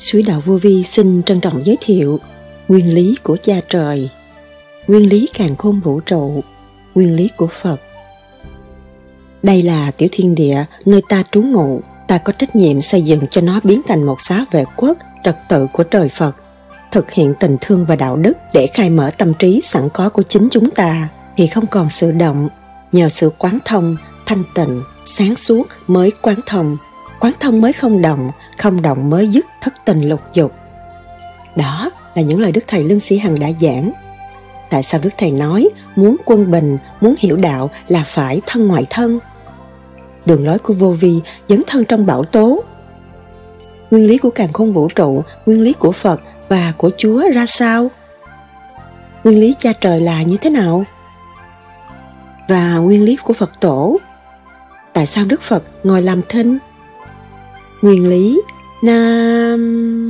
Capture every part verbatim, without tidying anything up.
Suối Đạo Vô Vi xin trân trọng giới thiệu nguyên lý của Cha Trời, nguyên lý càn khôn vũ trụ, nguyên lý của Phật. Đây là tiểu thiên địa nơi ta trú ngụ, ta có trách nhiệm xây dựng cho nó biến thành một xá vệ quốc trật tự của trời Phật, thực hiện tình thương và đạo đức để khai mở tâm trí sẵn có của chính chúng ta, thì không còn sự động. Nhờ sự quán thông, thanh tịnh, sáng suốt mới quán thông, quán thông mới không động, không động mới dứt thất tình lục dục. Đó là những lời Đức Thầy Lương Sĩ Hằng đã giảng. Tại sao Đức Thầy nói muốn quân bình, muốn hiểu đạo là phải thân ngoại thân? Đường lối của vô vi dấn thân trong bảo tố. Nguyên lý của càn khôn vũ trụ, nguyên lý của Phật và của Chúa ra sao? Nguyên lý Cha Trời là như thế nào? Và nguyên lý của Phật Tổ, tại sao Đức Phật ngồi làm thinh? Nguyên lý Nam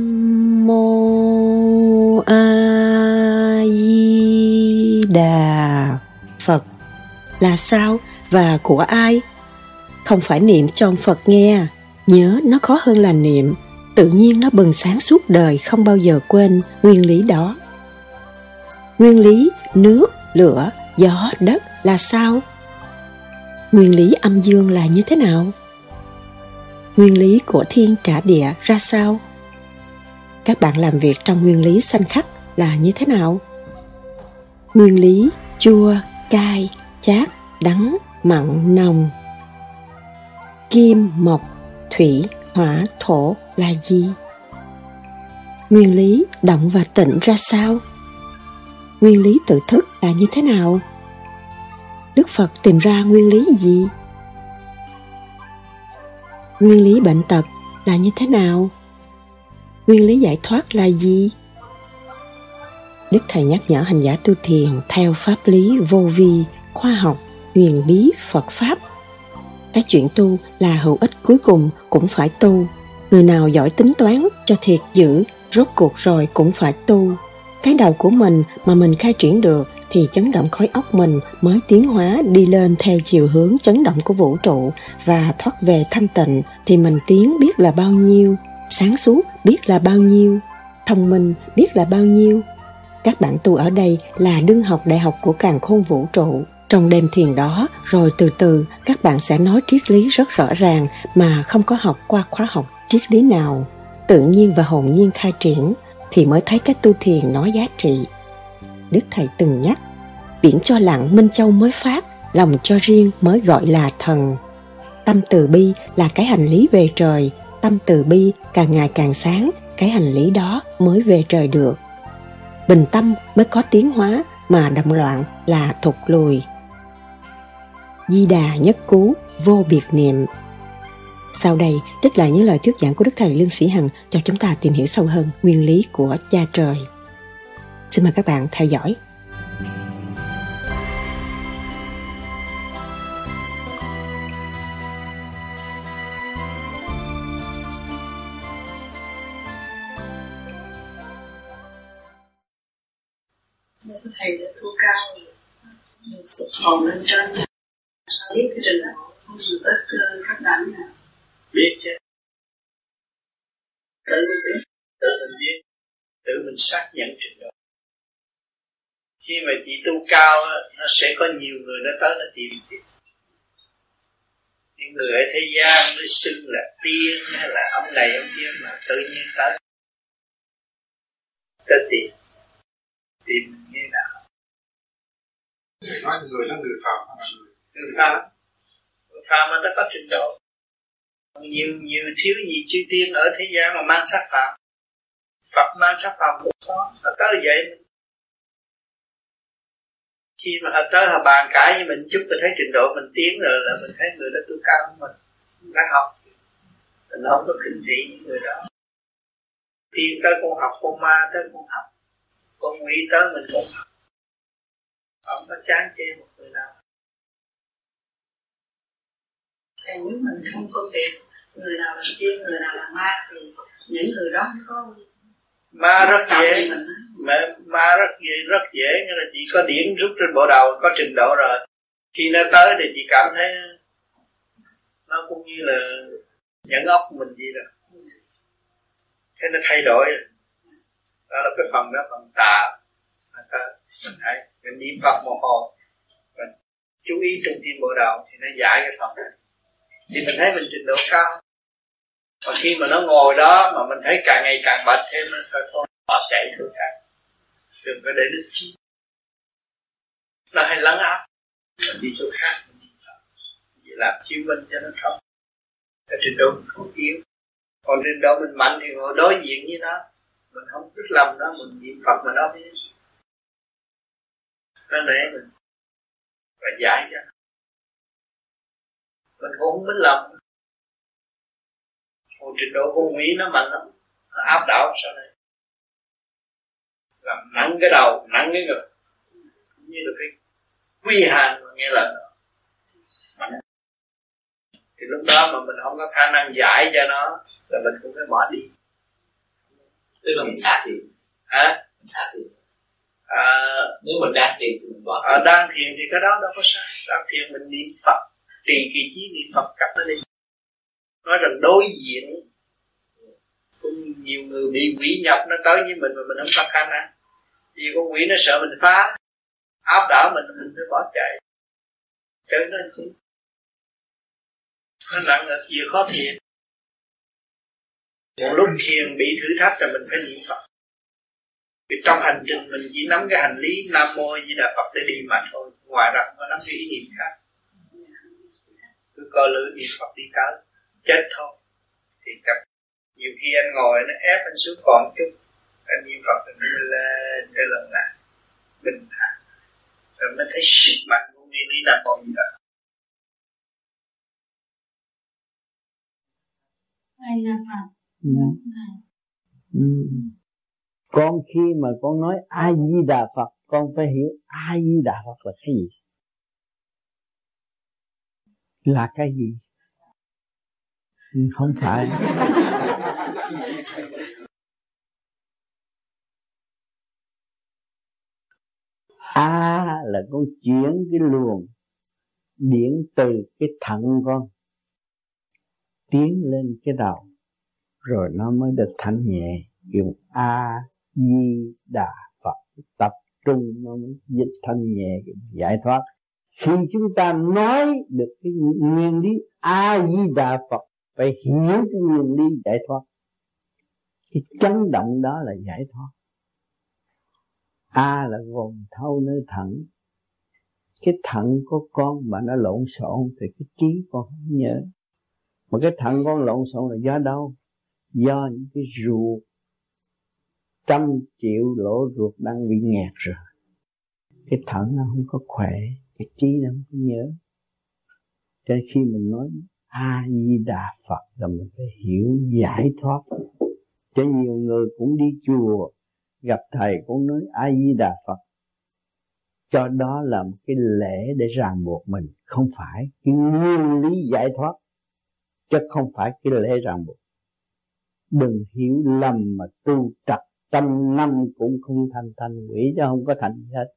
Mô A Di Đà Phật là sao và của ai? Không phải niệm cho ông Phật nghe, nhớ nó khó hơn là niệm, tự nhiên nó bừng sáng suốt đời, không bao giờ quên nguyên lý đó. Nguyên lý nước, lửa, gió, đất là sao? Nguyên lý âm dương là như thế nào? Nguyên lý của thiên trả địa ra sao? Các bạn làm việc trong nguyên lý sanh khắc là như thế nào? Nguyên lý chua, cay, chát, đắng, mặn, nồng, kim, mộc, thủy, hỏa, thổ là gì? Nguyên lý động và tịnh ra sao? Nguyên lý tự thức là như thế nào? Đức Phật tìm ra nguyên lý gì? Nguyên lý bệnh tật là như thế nào? Nguyên lý giải thoát là gì? Đức Thầy nhắc nhở hành giả tu thiền theo pháp lý vô vi, khoa học, huyền bí, Phật Pháp. Cái chuyện tu là hữu ích, cuối cùng cũng phải tu. Người nào giỏi tính toán cho thiệt dữ, rốt cuộc rồi cũng phải tu. Cái đầu của mình mà mình khai triển được thì chấn động khối óc mình mới tiến hóa đi lên theo chiều hướng chấn động của vũ trụ, và thoát về thanh tịnh thì mình tiến biết là bao nhiêu, sáng suốt biết là bao nhiêu, thông minh biết là bao nhiêu. Các bạn tu ở đây là đương học đại học của càn khôn vũ trụ. Trong đêm thiền đó, rồi từ từ các bạn sẽ nói triết lý rất rõ ràng mà không có học qua khóa học triết lý nào. Tự nhiên và hồn nhiên khai triển thì mới thấy cái tu thiền nó giá trị. Đức Thầy từng nhắc, biển cho lặng Minh Châu mới phát, lòng cho riêng mới gọi là thần. Tâm từ bi là cái hành lý về trời, tâm từ bi càng ngày càng sáng, cái hành lý đó mới về trời được. Bình tâm mới có tiến hóa, mà động loạn là thụt lùi. Di Đà nhất cú, vô biệt niệm. Sau đây, trích lại những lời thuyết giảng của Đức Thầy Lương Sĩ Hằng cho chúng ta tìm hiểu sâu hơn nguyên lý của Cha Trời. Xin mời các bạn theo dõi. Nếu thầy đã thu cao được sụp hồn lên trên, sao biết cái trình độ không được ít các bạn nào? Biết chứ, tự mình biết, tự mình biết, tự mình xác nhận trình độ. Khi mà chị tu cao, nó sẽ có nhiều người nó tới nó tìm chị. Những người ở thế gian nó xưng là tiên hay là ông này ông kia, mà tự nhiên tới tới tìm tìm như nào? Người nói người là người phàm hay là người? Người phàm, người phàm mà ta có trình độ. Nhiều nhiều thiếu gì chư tiên ở thế gian mà mang sắc phàm. Phật mang sắc phàm cũng có, họ tới vậy. Khi mà họ tới họ bàn cãi với mình chút, mình thấy trình độ mình tiến rồi là mình thấy người đó tu cao của mình, mình đã học. Mình không có khinh thị những người đó. Tiên tới con học, con ma tới con học, con quỷ tới mình cũng học. Không có chán chê một người nào. Thì nếu mình không phân biệt người nào là tiên, người nào là ma thì những người đó có ma rất dễ, mà ma rất dễ, rất dễ, nhưng là chỉ có điểm rút trên bộ đầu, có trình độ rồi. Khi nó tới thì chị cảm thấy nó cũng như là nhẫn ốc mình gì rồi. Cái nó thay đổi. Đó là cái phần đó, phần tà. Mình thấy, mình niệm Phật một hồi, mình chú ý trung tim bộ đầu thì nó giải cái phần này. Thì mình thấy mình trình độ cao. Mà khi mà nó ngồi đó mà mình thấy càng ngày càng bệnh thêm, nó thôi thôi, bỏ chạy thôi cả. Đừng có để nó chi. Nó hay lắng áp. Mình đi chỗ khác, mình đi Phật. Mình làm chiếu minh cho nó thông. Cái trình độ mình không yếu. Còn trình độ mình mạnh thì ngồi đối diện với nó. Mình không biết lầm đó, mình niệm Phật mà nó biết. Nó để mình và giải cho mình cũng không biết lầm. Một trình độ con quỷ nó mạnh lắm, nó áp đảo sau này, làm nặng cái đầu, nặng cái người, cũng như là cái quy hàng mà nghe lời nó mạnh. Thì lúc đó mà mình không có khả năng giải cho nó là mình cũng phải bỏ đi. Tức là mình xả thiền. Hả? Mình xả thiền. À, nếu mình đang thiền thì mình bỏ. Ở đang thiền thì cái đó đâu có sao. Đang thiền mình niệm Phật, trì kỳ chí niệm Phật cắt nó đi. Nói rằng đối diện cũng nhiều người bị quỷ nhập nó tới với mình mà mình không có khả năng. Vì con quỷ nó sợ mình phá, áp đảo mình, mình phải bỏ chạy. Chơi nó chứ. Nó nặng là chịu khó thiền. Một lúc thiền bị thử thách là mình phải niệm Phật. Vì trong hành trình mình chỉ nắm cái hành lý Nam Mô Di Đà Phật để đi mà thôi. Ngoài ra không có nắm cái ý niệm khác. Cứ coi lưỡi niệm Phật đi tới, chết thôi. Thì cách nhiều khi anh ngồi nó ép anh xuống còn chút, anh niệm Phật anh đi lên cái lần lại bình thản, rồi mới thấy sức mạnh của nguyên lý Nam Mô Di Đà. Hay là Phật. Ừ. Con khi mà con nói A Di Đà Phật, con phải hiểu A Di Đà Phật là cái gì, là cái gì. Không phải A là con chuyển cái luồng điển từ cái thận con tiến lên cái đầu, rồi nó mới được thanh nhẹ. Dùng A Di Đà Phật tập trung nó mới dịch thanh nhẹ giải thoát. Khi chúng ta nói được cái nguyên lý A Di Đà Phật, phải hiểu cái nguyên lý giải thoát. Cái chấn động đó là giải thoát. A là gồm thâu nơi thận. Cái thận của con mà nó lộn xộn thì cái trí con không nhớ. Mà cái thận con lộn xộn là do đâu? Do những cái ruột, trăm triệu lỗ ruột đang bị nghẹt rồi. Cái thận nó không có khỏe, cái trí nó không có nhớ. Cho nên khi mình nói A Di Đà Phật là mình phải hiểu giải thoát. Cho nhiều người cũng đi chùa, gặp thầy cũng nói A Di Đà Phật, cho đó là một cái lễ để ràng buộc mình. Không phải cái nguyên lý giải thoát, chứ không phải cái lễ ràng buộc. Đừng hiểu lầm mà tu trật trăm năm cũng không thành thành quỷ, chứ không có thành gì hết.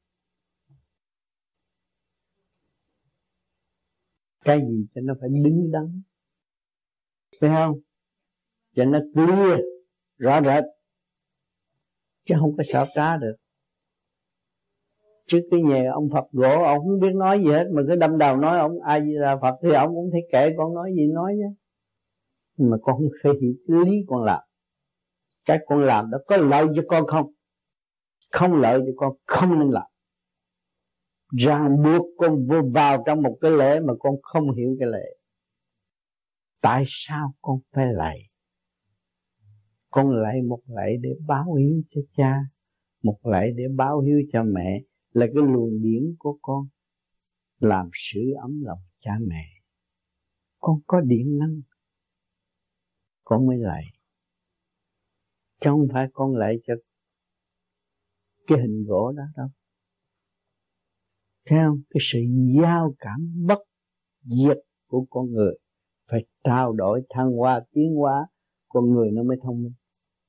Cái gì cho nó phải đứng đắn, phải không? Cho nó clear, rõ rệt, chứ không có xảo trá được. Trước cái nhà ông Phật gỗ, ông không biết nói gì hết, mà cứ đâm đầu nói ông A Di Đà Phật, thì ông cũng thấy kệ con nói gì nói chứ. Nhưng mà con không phải hiểu cái lý con làm. Cái con làm đó có lợi cho con không? Không lợi cho con, không nên làm. Ràng buộc con vô vào trong một cái lễ mà con không hiểu cái lễ. Tại sao con phải lạy? Con lạy một lạy để báo hiếu cho cha, một lạy để báo hiếu cho mẹ, là cái luồng điển của con làm sưởi ấm lòng cha mẹ. Con có điện năng, con mới lạy, chứ không phải con lạy cho cái hình gỗ đó đâu. Thấy không? Cái sự giao cảm bất diệt của con người phải trao đổi, thăng hoa, tiến hóa, con người nó mới thông minh.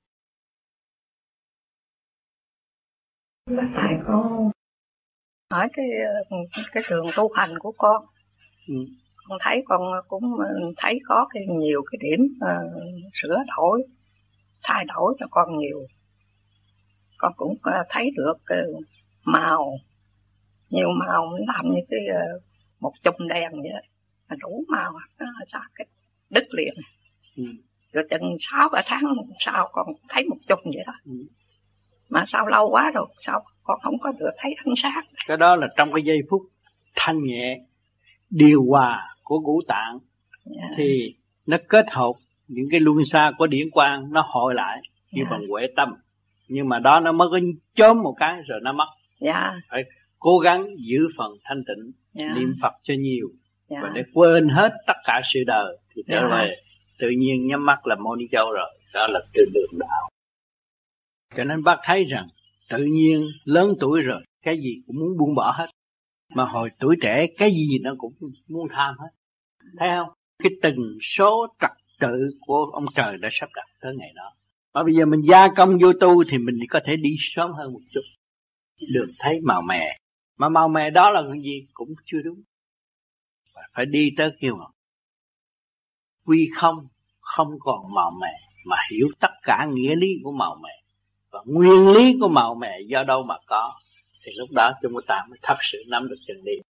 Tại con hỏi cái cái trường tu hành của con, ừ. Con thấy con cũng thấy có cái nhiều cái điểm uh, sửa đổi, thay đổi cho con nhiều. Con cũng thấy được màu, nhiều màu làm như cái một chùm đèn vậy đó, đủ màu, nó ra cái đứt liền. Ừ. Rồi chừng sáu ba tháng sau con thấy một chùm vậy đó. Ừ. Mà sao lâu quá rồi, sao con không có được thấy ánh sáng. Cái đó là trong cái giây phút thanh nhẹ, điều hòa của ngũ tạng. Yeah. Thì nó kết hợp những cái luân xa của điển quang, nó hội lại như yeah. bằng huệ tâm. Nhưng mà đó nó mới có chớm một cái rồi nó mất. Yeah. Phải cố gắng giữ phần thanh tịnh, yeah. niệm Phật cho nhiều. Yeah. Và để quên hết tất cả sự đời thì trở yeah. về tự nhiên nhắm mắt là Mô Ni Châu rồi. Đó là trên đường đạo. Cho nên bác thấy rằng tự nhiên lớn tuổi rồi cái gì cũng muốn buông bỏ hết. Mà hồi tuổi trẻ cái gì nó cũng muốn tham hết. Thấy không? Cái từng số trật tự của ông trời đã sắp đặt tới ngày đó. Mà bây giờ mình gia công vô tu thì mình có thể đi sớm hơn một chút. Được thấy màu mè. Mà màu mè đó là cái gì cũng chưa đúng. Phải đi tới kêu mà quy không, không còn màu mè. Mà hiểu tất cả nghĩa lý của màu mè. Và nguyên lý của màu mè do đâu mà có. Thì lúc đó chúng ta mới thật sự nắm được chân lý.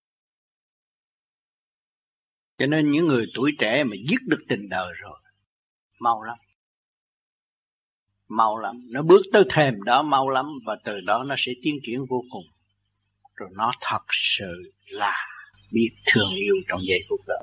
Cho nên những người tuổi trẻ mà dứt được tình đời rồi, mau lắm. Mau lắm. Nó bước tới thềm đó mau lắm. Và từ đó nó sẽ tiến triển vô cùng. Rồi nó thật sự là biết thương yêu trong giây phút đó.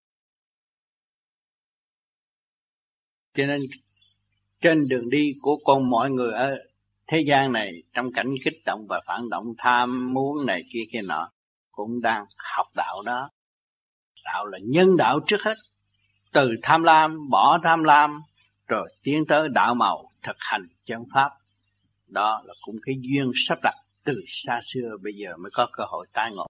Cho nên trên đường đi của con mọi người ở thế gian này, trong cảnh kích động và phản động, tham muốn này kia kia nọ, cũng đang học đạo đó. Đạo là nhân đạo trước hết. Từ tham lam, bỏ tham lam, rồi tiến tới đạo màu, thực hành chân pháp. Đó là cũng cái duyên sắp đặt từ xa xưa, bây giờ mới có cơ hội tái ngộ.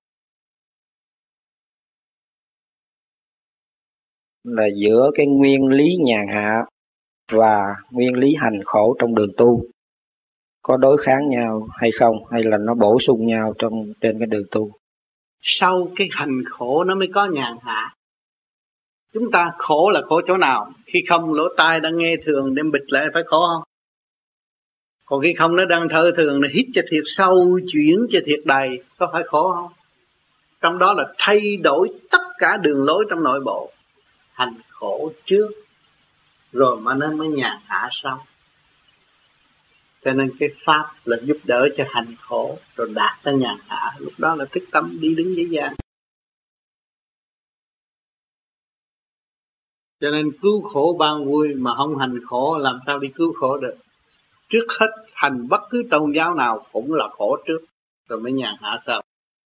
Là giữa cái nguyên lý nhàn hạ và nguyên lý hành khổ trong đường tu có đối kháng nhau hay không, hay là nó bổ sung nhau trong trên cái đường tu? Sau cái hành khổ nó mới có nhàn hạ. Chúng ta khổ là khổ chỗ nào? Khi không lỗ tai đang nghe thường đem bịt lại phải khổ không? Còn khi không nó đang thở thường, nó hít cho thiệt sâu, chuyển cho thiệt đầy, có phải khổ không? Trong đó là thay đổi tất cả đường lối trong nội bộ. Hành khổ trước, rồi mà nó mới nhàn hạ sau. Cho nên cái pháp là giúp đỡ cho hành khổ, rồi đạt tới nhàn hạ. Lúc đó là thức tâm đi đứng dễ dàng. Cho nên cứu khổ ban vui mà không hành khổ làm sao đi cứu khổ được. Trước hết hành bất cứ tôn giáo nào cũng là khổ trước, rồi mới nhàn hạ sau.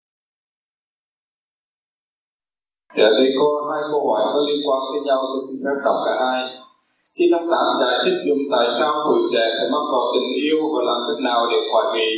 Ở đây có hai câu hỏi có liên quan với nhau, tôi xin phép đọc cả hai. Xin ông Tám giải thích dùm tại sao tuổi trẻ phải mắc vào tình yêu và làm cách nào để khỏi bị.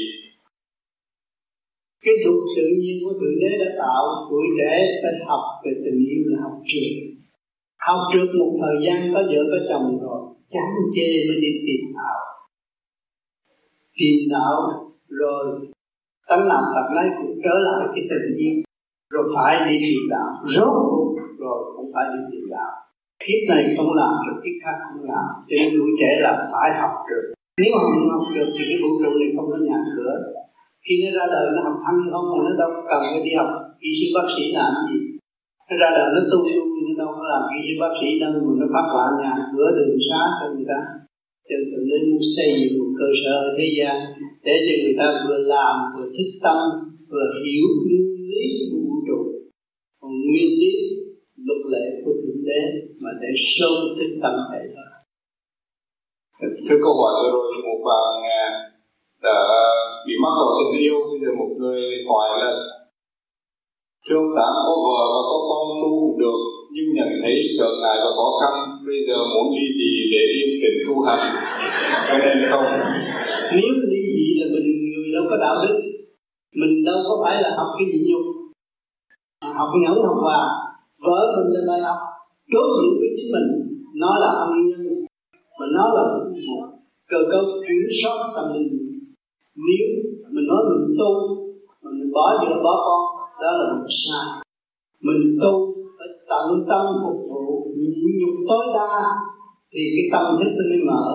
Cái luật tự nhiên của Thượng Đế đã tạo tuổi trẻ phải học về tình yêu là học trượt. Học trượt một thời gian có vợ có chồng rồi, chán chê mới đi tìm đạo. Tìm đạo rồi tánh làm tập lấy cũng trở lại cái tình yêu. Rồi phải đi tìm đạo, rốt cuộc rồi cũng phải đi tìm đạo. Kiếp này không làm rồi kiếp khác không làm. Cho nên tuổi trẻ là phải học được. Nếu không học được thì cái vũ trụ này không có nhà cửa. Khi nó ra đời nó học thanh không mà nó đâu cần phải đi học kỹ sư bác sĩ làm gì. Nó ra đời nó tu tu nó đâu có làm kỹ sư bác sĩ đâu mà nó phát họa nhà cửa đường xá cho người ta. Cho nên nên xây dựng một cơ sở ở thế gian để cho người ta vừa làm vừa thức tâm vừa hiểu nguyên lý của vũ trụ, còn nguyên lý luật lệ của Thượng Đế mà để sâu thức tâm thể đó. Thưa câu hỏi vừa rồi một bạn đã bị mắc vào tình yêu, bây giờ một người hỏi là thưa ông Tám, có vợ và có con tu được nhưng nhận thấy trở ngại và khó khăn, bây giờ muốn ly dị để yên tĩnh tu hành có nên không? Nếu ly dị là mình người đâu có đạo đức, mình đâu có phải là học cái nhịn nhục, học nhẫn học hòa. Vợ mình là bài học đối diện với chính mình, nó là ân nhân mà nó là một cơ cấu kiểm soát tâm linh. Nếu mình nói mình tu mà mình bỏ vợ bỏ con, đó là mình sai. Mình tu phải tận tâm phục vụ, nhịn nhục tối đa thì cái tâm thức nó mới mở.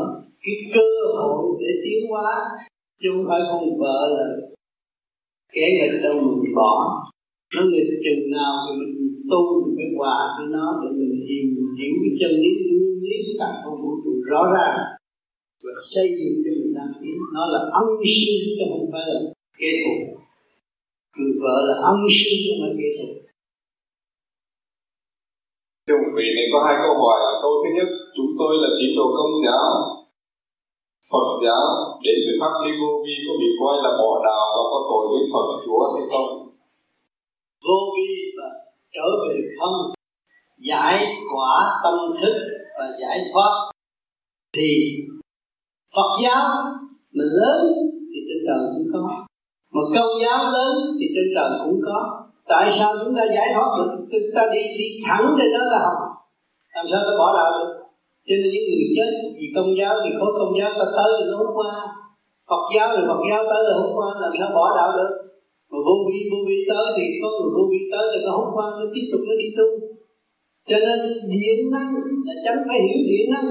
cái cơ hội để tiến hóa, chứ không phải con vợ là kẻ nghịch đâu mình bỏ. Nó nghịch chừng nào thì mình tu, mình phải hòa với nó để mình hiểu, hiểu cái chân lý nguyên lý của cả không vũ trụ rõ ràng và xây dựng cho mình đang tiến. Nó là ân sư chứ không phải là kẻ thù. Người vợ là ân sư chứ không phải kẻ thù. Thưa quý vị, này có hai câu hỏi. Câu thứ nhất, chúng tôi là tín đồ Công giáo, Phật giáo, đến với pháp lý vô vi có bị coi là bỏ đạo và có tội với Phật Chúa hay không? Vô vi và trở về không, giải quả tâm thức và giải thoát. Thì Phật giáo mà lớn thì trên trời cũng có, mà Công giáo lớn thì trên trời cũng có. Tại sao chúng ta giải thoát được? Chúng ta đi đi thẳng trên đó là học, làm sao ta bỏ đạo được? Cho nên những người chết vì Công giáo thì khối Công giáo ta tới thì nó hút qua, Phật giáo rồi Phật giáo tới là hút qua, làm sao bỏ đạo được? Mà vô vi vô vi tới thì có người vô vi tới thì nó hút qua, nó tiếp tục nó đi tu. Cho nên điện năng là chẳng phải hiểu điện năng.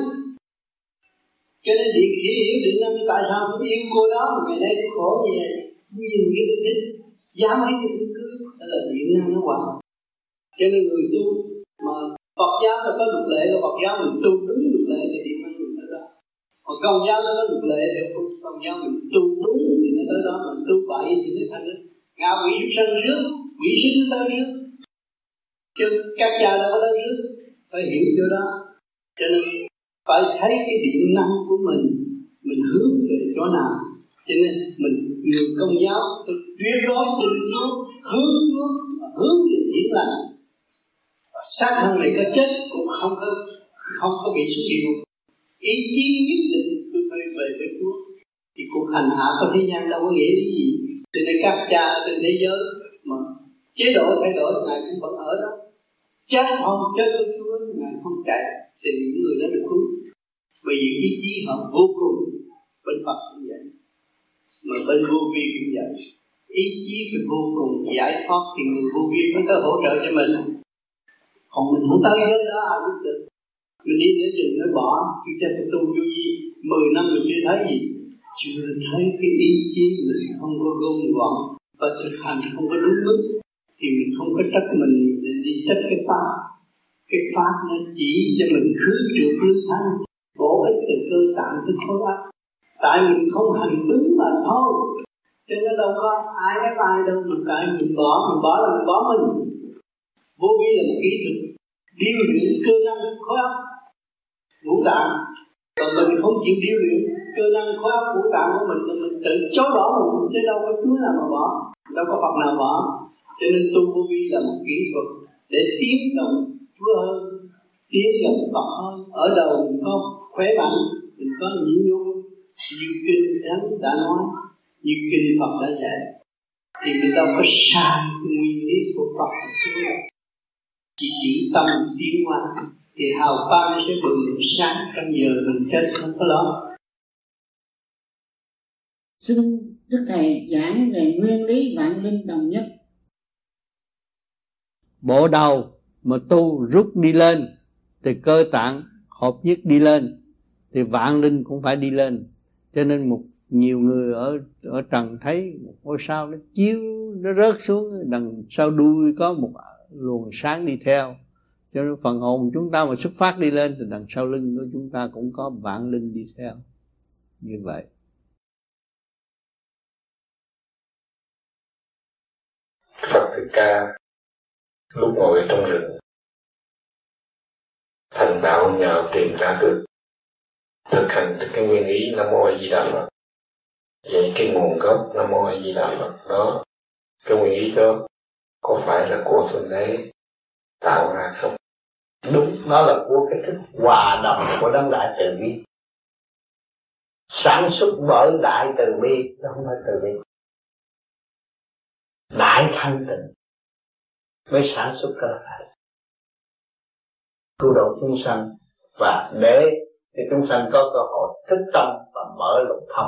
Cho nên điện khí hiểu điện năng. Tại sao không yêu cô đó mà ngày nay tôi khổ như vậy? Nhìn cái tôi thích, dám hay thì tôi cứ, đó là điện năng nó hoài. Cho nên người tu mà Phật giáo là có luật lệ, là Phật giáo mình tu đúng luật lệ thì điện năng mình tới đó. Còn Công giáo nó có luật lệ thì Công giáo mình tu đúng thì nó tới đó, mình tu bậy thì nó thành đó. Ngạ quỷ sân trước, quỷ sinh nó tới trước. Chứ các cha đâu có tới trước, phải hiểu chỗ đó. Cho nên phải thấy cái điện năng của mình, mình hướng về chỗ nào. Cho nên mình người Công giáo tôi tuyệt đối từ Chúa, hướng Chúa và hướng về thiện lành. Và xác thân này có chết cũng không có không có bị xuống địa ngục. Ý chí nhất định tôi phải về với Chúa. Thì cuộc hành hạ của thế gian đâu có nghĩa lý gì. Cho nên các cha trên thế giới mà chế độ thay đổi, Ngài cũng vẫn ở đó. Chết không, chết với Chúa, Ngài không chạy, thì những người đó được cứu. Bởi vì ý chí họ vô cùng, bên Phật cũng vậy, mà bên vô vi cũng vậy. Ý chí phải vô cùng giải thoát thì người vô vi mới có hỗ trợ cho mình. Còn mình không tới hết đó ai giúp được. Mình đi đến rừng nó bỏ, khi cha tôi tu vô vi mười năm mình chưa thấy gì, chưa thấy cái ý chí mình không có gom gọn và thực hành không có đúng mức, thì mình không có trách mình để đi trách cái pháp. Cái pháp nó chỉ cho mình khứ trượt lưu thanh, bổ ích từ cơ tạng tới khối óc. Tại mình không hành đúng mà thôi. Cho nên đâu có ai ép ai đâu, mình tại mình bỏ, mình bỏ là mình bỏ mình. Vô vi là một kỹ thuật điêu luyện cơ năng khối óc ngũ tạng. Còn mình không chịu điêu luyện cơ năng khối óc ngũ tạng của mình, thì mình tự chối bỏ mình, chứ đâu có Chúa nào mà bỏ, đâu có Phật nào bỏ. Cho nên tu vô vi là một kỹ thuật để tiến gần Chúa hơn, tiến gần Phật hơn. Ở đầu mình có khỏe mạnh, mình có nhịn nhục như kinh Thánh đã nói, như kinh Phật đã dạy, thì mình đâu có sai nguyên lý của Phật và Chúa. Chỉ chỉ tâm tiến hóa thì hào quang sẽ bừng sáng trong giờ mình chết không có lo. Xin Đức Thầy giảng về nguyên lý vạn linh đồng nhất. Bộ đầu mà tu rút đi lên thì cơ tạng hợp nhất đi lên, thì vạn linh cũng phải đi lên. Cho nên một nhiều người ở ở trần thấy một ngôi sao nó chiếu, nó rớt xuống, đằng sau đuôi có một luồng sáng đi theo. Cho nên phần hồn chúng ta mà xuất phát đi lên thì đằng sau lưng của chúng ta cũng có vạn linh đi theo. Như vậy. Phật Thích Ca lúc ngồi trong rừng thành đạo nhờ tìm ra được, thực hành được cái nguyên lý Nam Mô A Di Đà Phật. Vậy cái nguồn gốc Nam Mô A Di Đà Phật đó, cái nguyên lý đó có phải là của Thượng Đế tạo ra không? Đúng, nó là của cái thức hòa đồng của đấng đại từ bi, sản xuất bởi đại từ bi, đó không phải từ bi. Đại thanh tịnh mới sản xuất cơ thể cứu độ chúng sanh, và để cho chúng sanh có cơ hội thức tâm và mở lục thông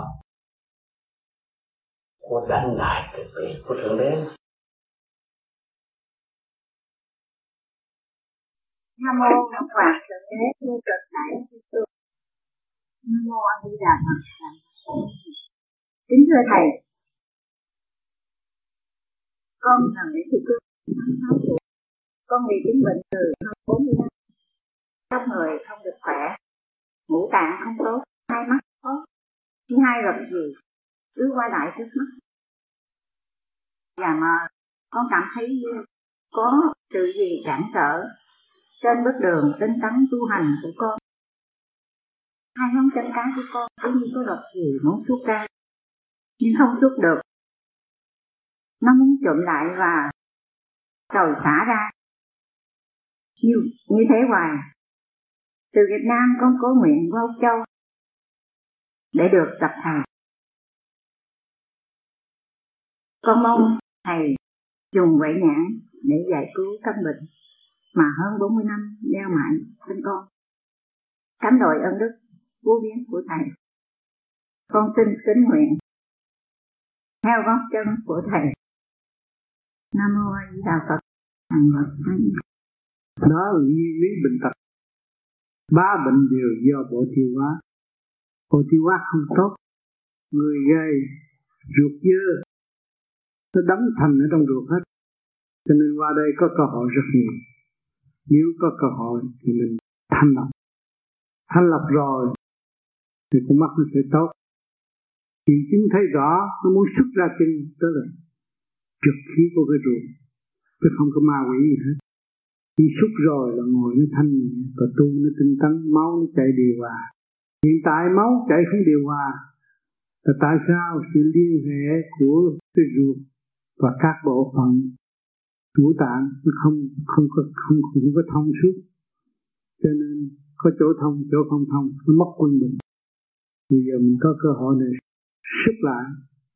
của đảnh đại từ bi của Thượng Đế. Nam mô Ngọc Hoàng Thượng Đế, như cực đại chúng tôi. Nam mô A Di Đà Phật. Kính thưa thầy, con là Nguyễn Thị Cương, sáu tuổi. Con bị chứng bệnh từ hơn bốn mươi năm. Trong người không được khỏe, ngũ tạng không tốt, hai mắt tốt, thứ hai gặp gì cứ qua lại trước mắt. Và mà con cảm thấy như có sự gì cản trở trên bước đường tinh tấn tu hành của con. Hai ngón chân cái của con cứ như có vật gì muốn xuất ra, nhưng không xuất được. Nó muốn trộm lại và rồi xả ra. Như, như thế hoài. Từ Việt Nam con cố nguyện qua Úc Châu để được gặp thầy. Con mong thầy dùng huệ nhãn để giải cứu căn bệnh mà hơn bốn mươi năm đeo mãi trên con. Cảm đội ơn đức vô biên của thầy. Con xin kính nguyện theo gót chân của thầy. Nam mô A Di Đà Phật. Hằng Phật. Đó là nguyên lý bệnh tật. Ba bệnh đều do bộ tiêu hóa. Bộ tiêu hóa không tốt, người gầy, ruột dơ, nó đóng thành ở trong ruột hết. Cho nên qua đây có cơ hội rất nhiều. Nếu có cơ hội thì mình thanh lọc. Thanh lọc rồi thì con mắt nó sẽ tốt. Thì chứng thấy rõ nó muốn xuất ra chân, tức là trực khí của cái ruột, chứ không có ma quỷ gì hết. Khi xuất rồi là ngồi nó thanh nhẹ và tu nó tinh tấn, máu nó chạy điều hòa. Hiện tại máu chạy không điều hòa là tại sao? Sự liên hệ của cái ruột và các bộ phận ngũ tạng nó không không có không, không, không có thông suốt, cho nên có chỗ thông chỗ không thông, nó mất quân bình. Bây giờ mình có cơ hội này sức lại,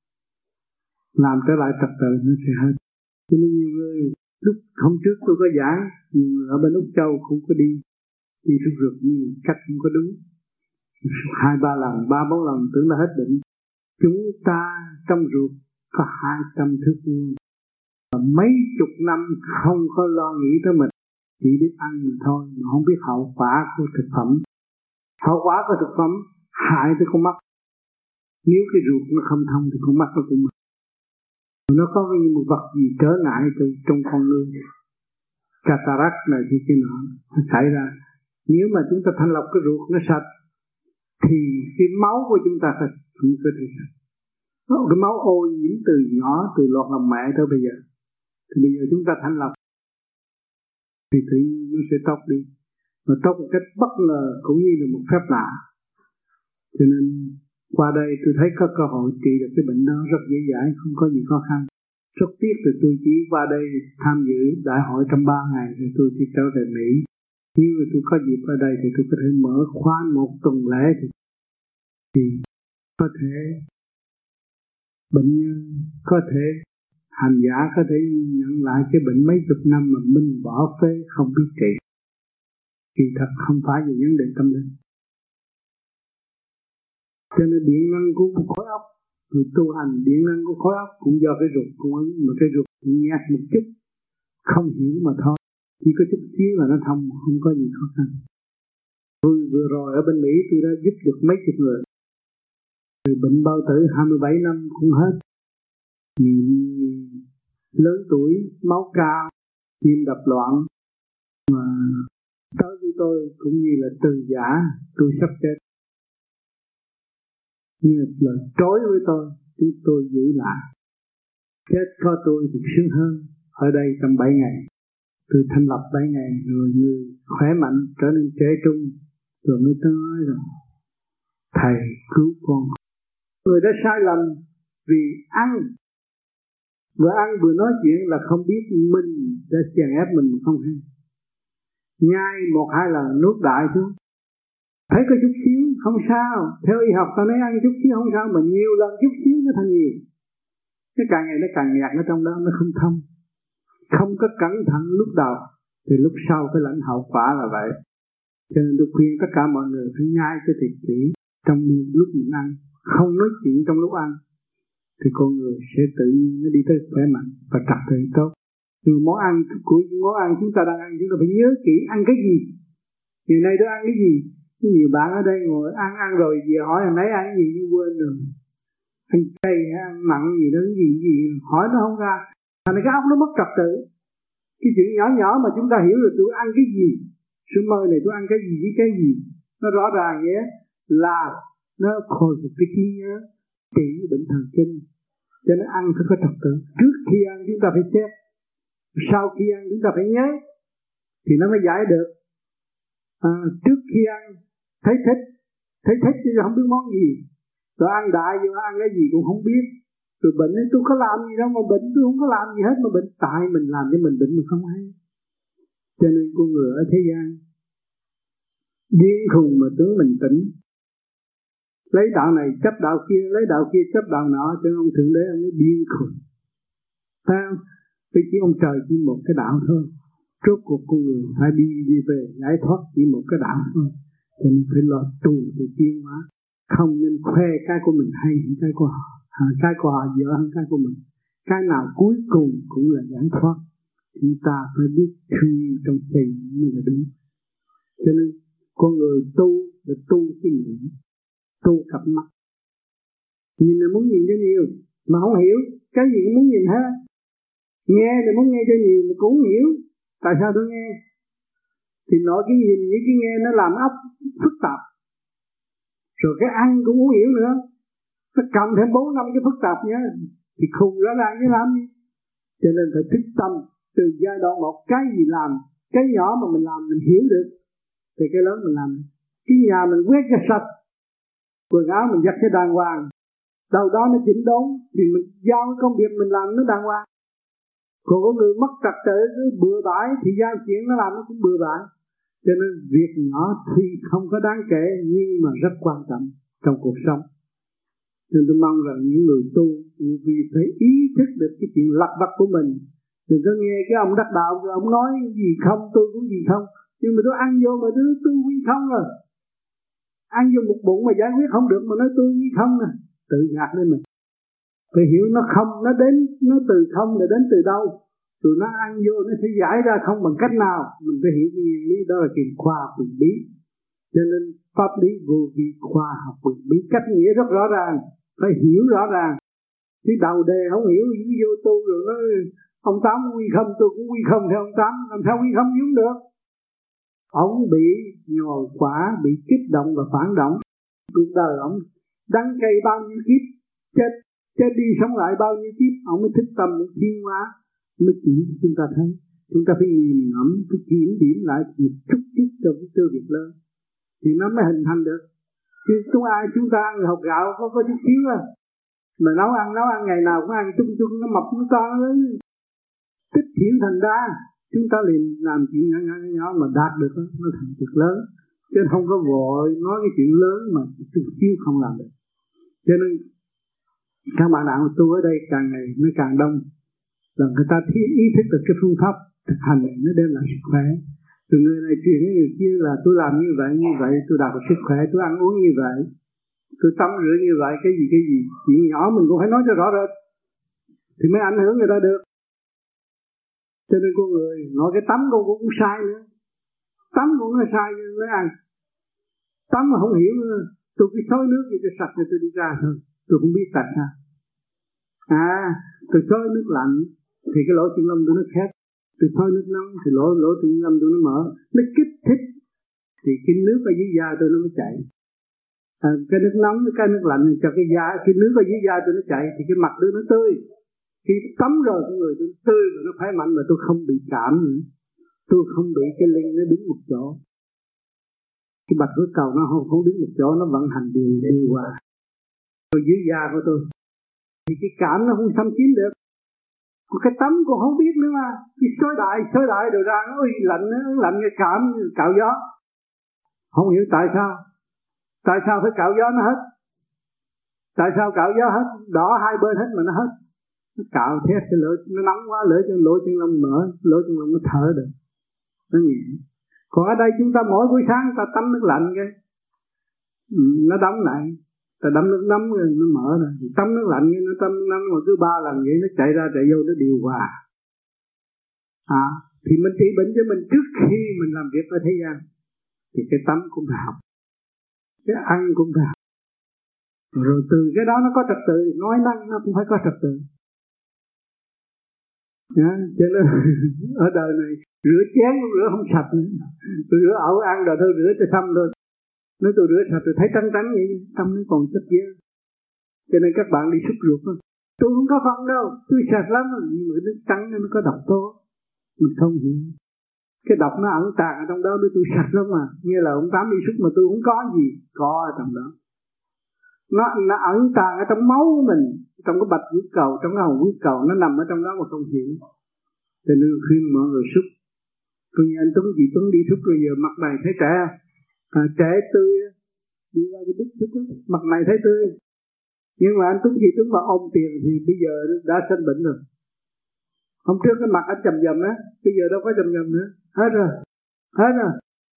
làm trở lại trật tự nó sẽ hết. Cho nên nhiều người lúc hôm trước tôi có giảng, nhiều người ở bên Úc Châu không có đi đi rút rực nhưng cách không có đúng, hai ba lần ba bốn lần tưởng là hết bệnh. Chúng ta trong ruột có hai trăm thước vuông và mấy chục năm không có lo nghĩ tới mình, chỉ biết ăn mà thôi, mà không biết hậu quả của thực phẩm. Hậu quả của thực phẩm hại tới con mắt. Nếu cái ruột nó không thông thì con mắt nó cũng mất. Nó có cái một vật gì trở ngại trong, trong con người, cataract này thì cái nó nó xảy ra. Nếu mà chúng ta thanh lọc cái ruột nó sạch thì cái máu của chúng ta phải không có thể sạch. Cái máu ô nhiễm từ nhỏ, từ lọt lòng mẹ tới bây giờ, thì bây giờ chúng ta thanh lọc thì tự nhiên nó sẽ tốt đi, mà tốt một cách bất ngờ cũng như là một phép lạ. Cho nên qua đây tôi thấy có cơ hội trị được cái bệnh đó rất dễ dãi, không có gì khó khăn. Rất tiếc là tôi chỉ qua đây tham dự đại hội trong ba ngày rồi tôi chỉ trở về Mỹ. Nếu mà tôi có dịp ở đây thì tôi có thể mở khóa một tuần lễ thì, thì có thể bệnh nhân có thể hành giả có thể nhận lại cái bệnh mấy chục năm mà mình bỏ phế không biết trị. Thì thật không phải về vấn đề tâm linh. Cho nên điện năng của khối óc, người tu hành điện năng của khối óc cũng do cái ruột cung ứng, mà cái ruột nhạt một chút, không hiểu mà thôi, chỉ có chút xíu là nó thông, không có gì khó khăn. Tôi vừa rồi ở bên Mỹ tôi đã giúp được mấy chục người, từ bệnh bao tử hai mươi bảy năm cũng hết, nhiều lớn tuổi, máu cao, tim đập loạn, mà tới với tôi cũng như là từ giả, tôi sắp chết. Nhưng là trối với tôi, chúng tôi giữ lại. Chết có tôi thì sướng hơn. Ở đây trong bảy ngày, tôi thành lập bảy ngày, rồi người khỏe mạnh trở nên trẻ trung, rồi mới nói rằng thầy cứu con. Người đã sai lầm vì ăn, vừa ăn vừa nói chuyện là không biết mình đã chèn ép mình không hay. Nhai một hai lần nuốt đại xuống, thấy có chút xíu không sao, theo y học ta nói ăn chút xíu không sao, mà nhiều lần chút xíu nó thành nhiều. Cái càng ngày nó càng nhạt ở trong đó, nó không thông. Không có cẩn thận lúc đầu thì lúc sau phải lãnh hậu quả là vậy. Cho nên tôi khuyên tất cả mọi người phải nhai cái thịt kỹ trong lúc mình ăn, không nói chuyện trong lúc ăn, thì con người sẽ tự nhiên nó đi tới khỏe mạnh và trật tự tốt. Từ món ăn của món ăn chúng ta đang ăn, chúng ta phải nhớ kỹ ăn cái gì, ngày nay tôi ăn cái gì, Nhiều bạn ở đây ngồi ăn ăn rồi về hỏi anh ấy ăn gì nhưng quên rồi. Ăn cay ăn mặn gì đó gì gì hỏi nó không ra. Thành ra cái óc nó mất trật tự. Cái chuyện nhỏ nhỏ mà chúng ta hiểu là tôi ăn cái gì, sữa mơ này tôi ăn cái gì với cái gì, nó rõ ràng vậy là nó khôi phục cái trí nhớ, trị bệnh thần kinh. Cho nên ăn phải có trật tự. Trước khi ăn chúng ta phải xét, sau khi ăn chúng ta phải nhớ thì nó mới giải được. À, trước khi ăn thấy thích, thấy thích chứ không biết món gì, rồi ăn đại vô ăn cái gì cũng không biết. Rồi bệnh ấy tôi có làm gì đâu mà bệnh, tôi không có làm gì hết mà bệnh, tại mình làm cho mình bệnh mà không hay. Cho nên con người ở thế gian điên khùng mà tưởng mình tỉnh, lấy đạo này chấp đạo kia, lấy đạo kia chấp đạo nọ, cho nên ông thượng đế ông ấy điên khùng. Sao? Vì chỉ ông trời chỉ một cái đạo thôi. Rốt cuộc con người phải đi đi về giải thoát chỉ một cái đạo thôi. Cho nên phải lo tu để tiến hóa. Không nên khoe cái của mình hay hơn cái của họ, cái của họ dở hơn cái của mình. Cái nào cuối cùng cũng là giải thoát. Chúng ta phải biết truy trong tình như là đúng. Cho nên con người tu là tu cái miệng, tu cặp mắt. Nhìn là muốn nhìn cho nhiều mà không hiểu, cái gì cũng muốn nhìn hết. Nghe thì muốn nghe cho nhiều mà cũng không hiểu. Tại sao tôi nghe? Thì nội cái nhìn với cái nghe nó làm óc phức tạp. Rồi cái ăn cũng không hiểu nữa. Nó cầm thêm bốn năm cái phức tạp nhé. Thì khùng rõ ràng chứ làm gì. Cho nên phải thức tâm từ giai đoạn một, cái gì làm, cái nhỏ mà mình làm mình hiểu được thì cái lớn mình làm. Cái nhà mình quét cho sạch, quần áo mình giặt cho đàng hoàng, đầu đó nó chỉnh đốn thì mình giao cái công việc mình làm nó đàng hoàng. Còn có người mất trật tự cứ bừa bãi thì giao chuyện nó làm nó cũng bừa bãi. Cho nên việc nhỏ tuy không có đáng kể nhưng mà rất quan trọng trong cuộc sống. Nên tôi mong rằng những người tu vì phải ý thức được cái chuyện lặt vặt của mình. Đừng có nghe cái ông đắc đạo rồi ông nói gì không tôi cũng gì không. Nhưng mà tôi ăn vô mà tôi tôi quy không rồi. Ăn vô một bụng mà giải quyết không được mà nói tôi quy không nè. Tự gạt lên mình. Phải hiểu nó không, nó đến, nó từ không là đến từ đâu. Rồi nó ăn vô nó sẽ giải ra không bằng cách nào. Mình phải hiểu cái nguyên lý đó là chuyện khoa học quyền bí. Cho nên pháp lý vô vi khoa học quyền bí cách nghĩa rất rõ ràng. Phải hiểu rõ ràng. Chứ đầu đề không hiểu gì vô tu rồi nó ông Tám quy không tôi cũng quy không theo ông Tám. Làm sao quy không giống được. Ông bị nhồi quả, bị kích động và phản động. Cuộc đời ông đắng cay bao nhiêu kiếp, chết chết đi sống lại bao nhiêu kiếp, ông mới thích tâm mới thiên hóa, mới chỉ chúng ta thấy. Chúng ta phải nhìn ngẫm, phải kiểm điểm lại việc chút chút cho cái cơ việc lớn thì nó mới hình thành được. Chứ chúng ai chúng ta ăn hột gạo có có chút xíu à, mà nấu ăn nấu ăn ngày nào cũng ăn chung chung nó mập nó to nó lớn. Tích thiểu thành ra chúng ta liền làm chuyện nhỏ nhỏ nhỏ mà đạt được đó, nó thành việc lớn. Chứ không có vội nói cái chuyện lớn mà chút xíu không làm được. Cho nên các bạn đạo tu ở đây càng ngày nó càng đông, là người ta thiết ý thức được cái phương pháp thực hành này nó đem lại sức khỏe. Từ người này chuyện người kia là tôi làm như vậy như vậy tôi đạt được sức khỏe, tôi ăn uống như vậy, tôi tắm rửa như vậy, cái gì cái gì chuyện nhỏ mình cũng phải nói cho rõ rệt thì mới ảnh hưởng người ta được. Cho nên con người nói cái tắm con cũng sai nữa, tắm cũng nó sai như nó ăn, tắm mà không hiểu nữa. Tôi cứ xối nước thì tôi sạch rồi tôi đi ra thôi, tôi không biết tại sao. À, tôi xối nước lạnh thì cái lỗ chân lông tôi nó khép, tôi xối nước nóng thì lỗ lỗ chân lông tôi nó mở, nó kích thích thì cái nước ở dưới da tôi nó mới chảy. À, cái nước nóng cái nước lạnh cho cái da, cái nước ở dưới da tôi nó chảy thì cái mặt tôi nó tươi. Khi tắm rồi con người tôi tươi rồi nó khỏe mạnh và tôi không bị cảm nữa, tôi không bị cái lưng nó đứng một chỗ. Cái bạch huyết cầu nó không, không đứng một chỗ, nó vận hành điều điều hòa rồi dưới da của tôi thì cái cảm nó không xâm chiếm được. Còn cái tắm còn không biết nữa mà cái xối đại xối đại rồi ra nó ui lạnh nó lạnh cái cảm cạo gió, không hiểu tại sao tại sao phải cạo gió nó hết, tại sao cạo gió hết đỏ hai bên hết mà nó hết, nó cạo thét cái lỗ nó nóng quá, lỗ chân lỗ chân lông mở, lỗ chân lông nó thở được nó nhẹ. Còn ở đây chúng ta mỗi buổi sáng ta tắm nước lạnh cái nó đóng lại, ta đấm nước nóng rồi nó mở rồi, tắm nước lạnh cái nó tắm nước nóng mà cứ ba lần vậy nó chạy ra chạy vô nó điều hòa. À, thì mình trị bệnh cho mình trước khi mình làm việc ở thế gian thì cái tắm cũng phải học, cái ăn cũng phải. Rồi từ cái đó nó có trật tự, nói năng nó cũng phải có trật tự. Đó, cho nên ở đời này rửa chén cũng rửa không sạch nữa. Tôi rửa ẩu ăn rồi tôi rửa cho xong thôi. Nếu tôi rửa sạch tôi thấy trắng trắng vậy, tâm nó còn chất dơ. Cho nên các bạn đi xúc ruột thôi. Tôi không có phân đâu, tôi sạch lắm, nhưng mà cái nước trắng nó có độc tố. Mình không hiểu. Cái độc nó ẩn tàng ở trong đó, để tôi sạch lắm mà. Như là ông Tám đi xúc mà tôi không có gì, có ở trong đó. Nó, nó ẩn tàng ở trong máu của mình, trong cái bạch huyết cầu, trong cái hồng huyết cầu, nó nằm ở trong đó mà không hiểu. Cho nên khuyên mọi người xúc. Tôi như anh Tuấn, chị Tuấn đi xúc rồi giờ mặt mày thấy trẻ, à, trẻ tươi, đi ra cái đứt xúc, mặt mày thấy tươi. Nhưng mà anh Tuấn, chị Tuấn mà ôm tiền thì bây giờ đã sinh bệnh rồi. Hôm trước cái mặt anh chầm chầm á, bây giờ đâu có chầm chầm nữa, hết rồi, hết rồi.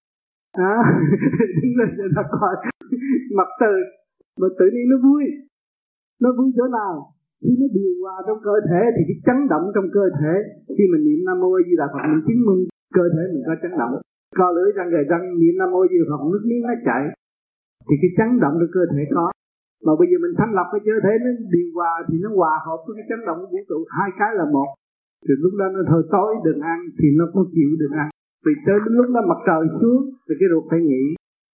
À, đứng lên cho nó coi, mặt từ, mà tự nhiên nó vui, nó vui chỗ nào? Khi nó điều hòa trong cơ thể thì cái chấn động trong cơ thể, khi mình niệm Nam Mô A Di Đà Phật mình chứng minh cơ thể mình có chấn động. Co lưỡi răng gầy răng niệm Nam Mô A Di Đà Phật nước miếng nó chảy, thì cái chấn động trong cơ thể có. Mà bây giờ mình thanh lập cái cơ thể nó điều hòa thì nó hòa hợp với cái chấn động của vũ trụ, hai cái là một. Thì lúc đó nó thôi tối đừng ăn thì nó không chịu đừng ăn. Vì tới lúc đó mặt trời xuống thì cái ruột phải nghỉ.